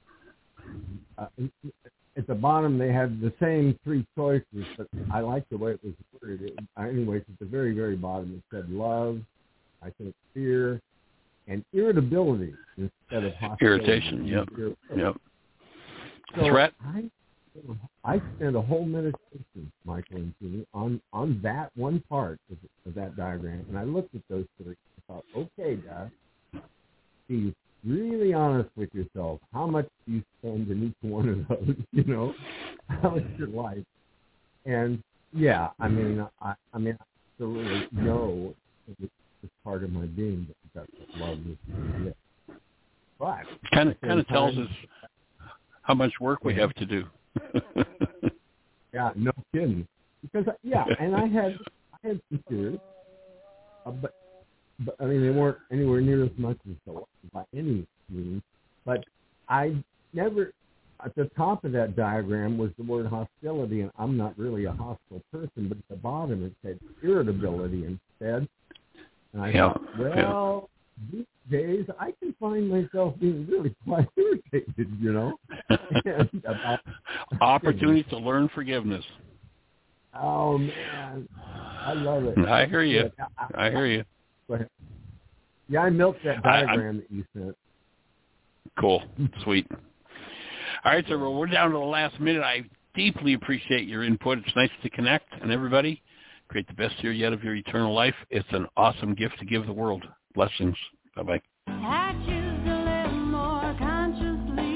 Speaker 4: at the bottom they had the same three choices, but I like the way it was worded. Anyways, at the very, very bottom it said love, I think fear, and irritability instead of hostility.
Speaker 1: Irritation, yep.
Speaker 4: So
Speaker 1: threat.
Speaker 4: I spent a whole meditation, Michael and Julie, on that one part of that diagram, and I looked at those three. I thought, okay, Dad, be really honest with yourself. How much do you spend in each one of those? How is your life? And I absolutely know it's part of my being that love is. But
Speaker 1: kind of tells us how much work we have to do.
Speaker 4: Yeah, no kidding. Because and I had some fears, but I mean they weren't anywhere near as much as the by any means. But I never, at the top of that diagram was the word hostility, and I'm not really a hostile person. But at the bottom it said irritability instead. And I thought, these days I can find myself being really quite irritated, And
Speaker 1: opportunity to learn forgiveness.
Speaker 4: Oh man, I love it.
Speaker 1: I hear you. I hear you.
Speaker 4: Go ahead. Yeah, I milked that diagram that you sent.
Speaker 1: Cool. Sweet. All right, so we're down to the last minute. I deeply appreciate your input. It's nice to connect. And everybody, create the best year yet of your eternal life. It's an awesome gift to give the world. Blessings. Bye-bye.
Speaker 5: I choose to live more consciously,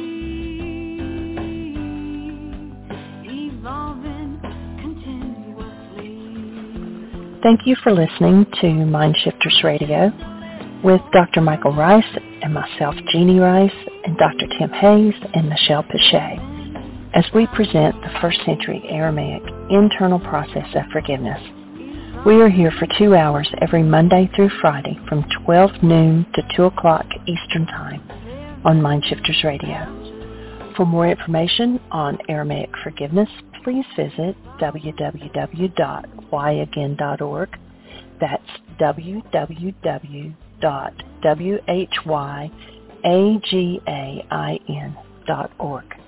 Speaker 5: evolving continuously.
Speaker 2: Thank you for listening to Mindshifters Radio with Dr. Michael Rice and myself, Jeannie Rice, and Dr. Tim Hayes and Michelle Pache, as we present the first century Aramaic internal process of forgiveness. We are here for 2 hours every Monday through Friday from 12 noon to 2 o'clock Eastern Time on Mindshifters Radio. For more information on Aramaic forgiveness, please visit www.whyagain.org. That's www.whyagain.org.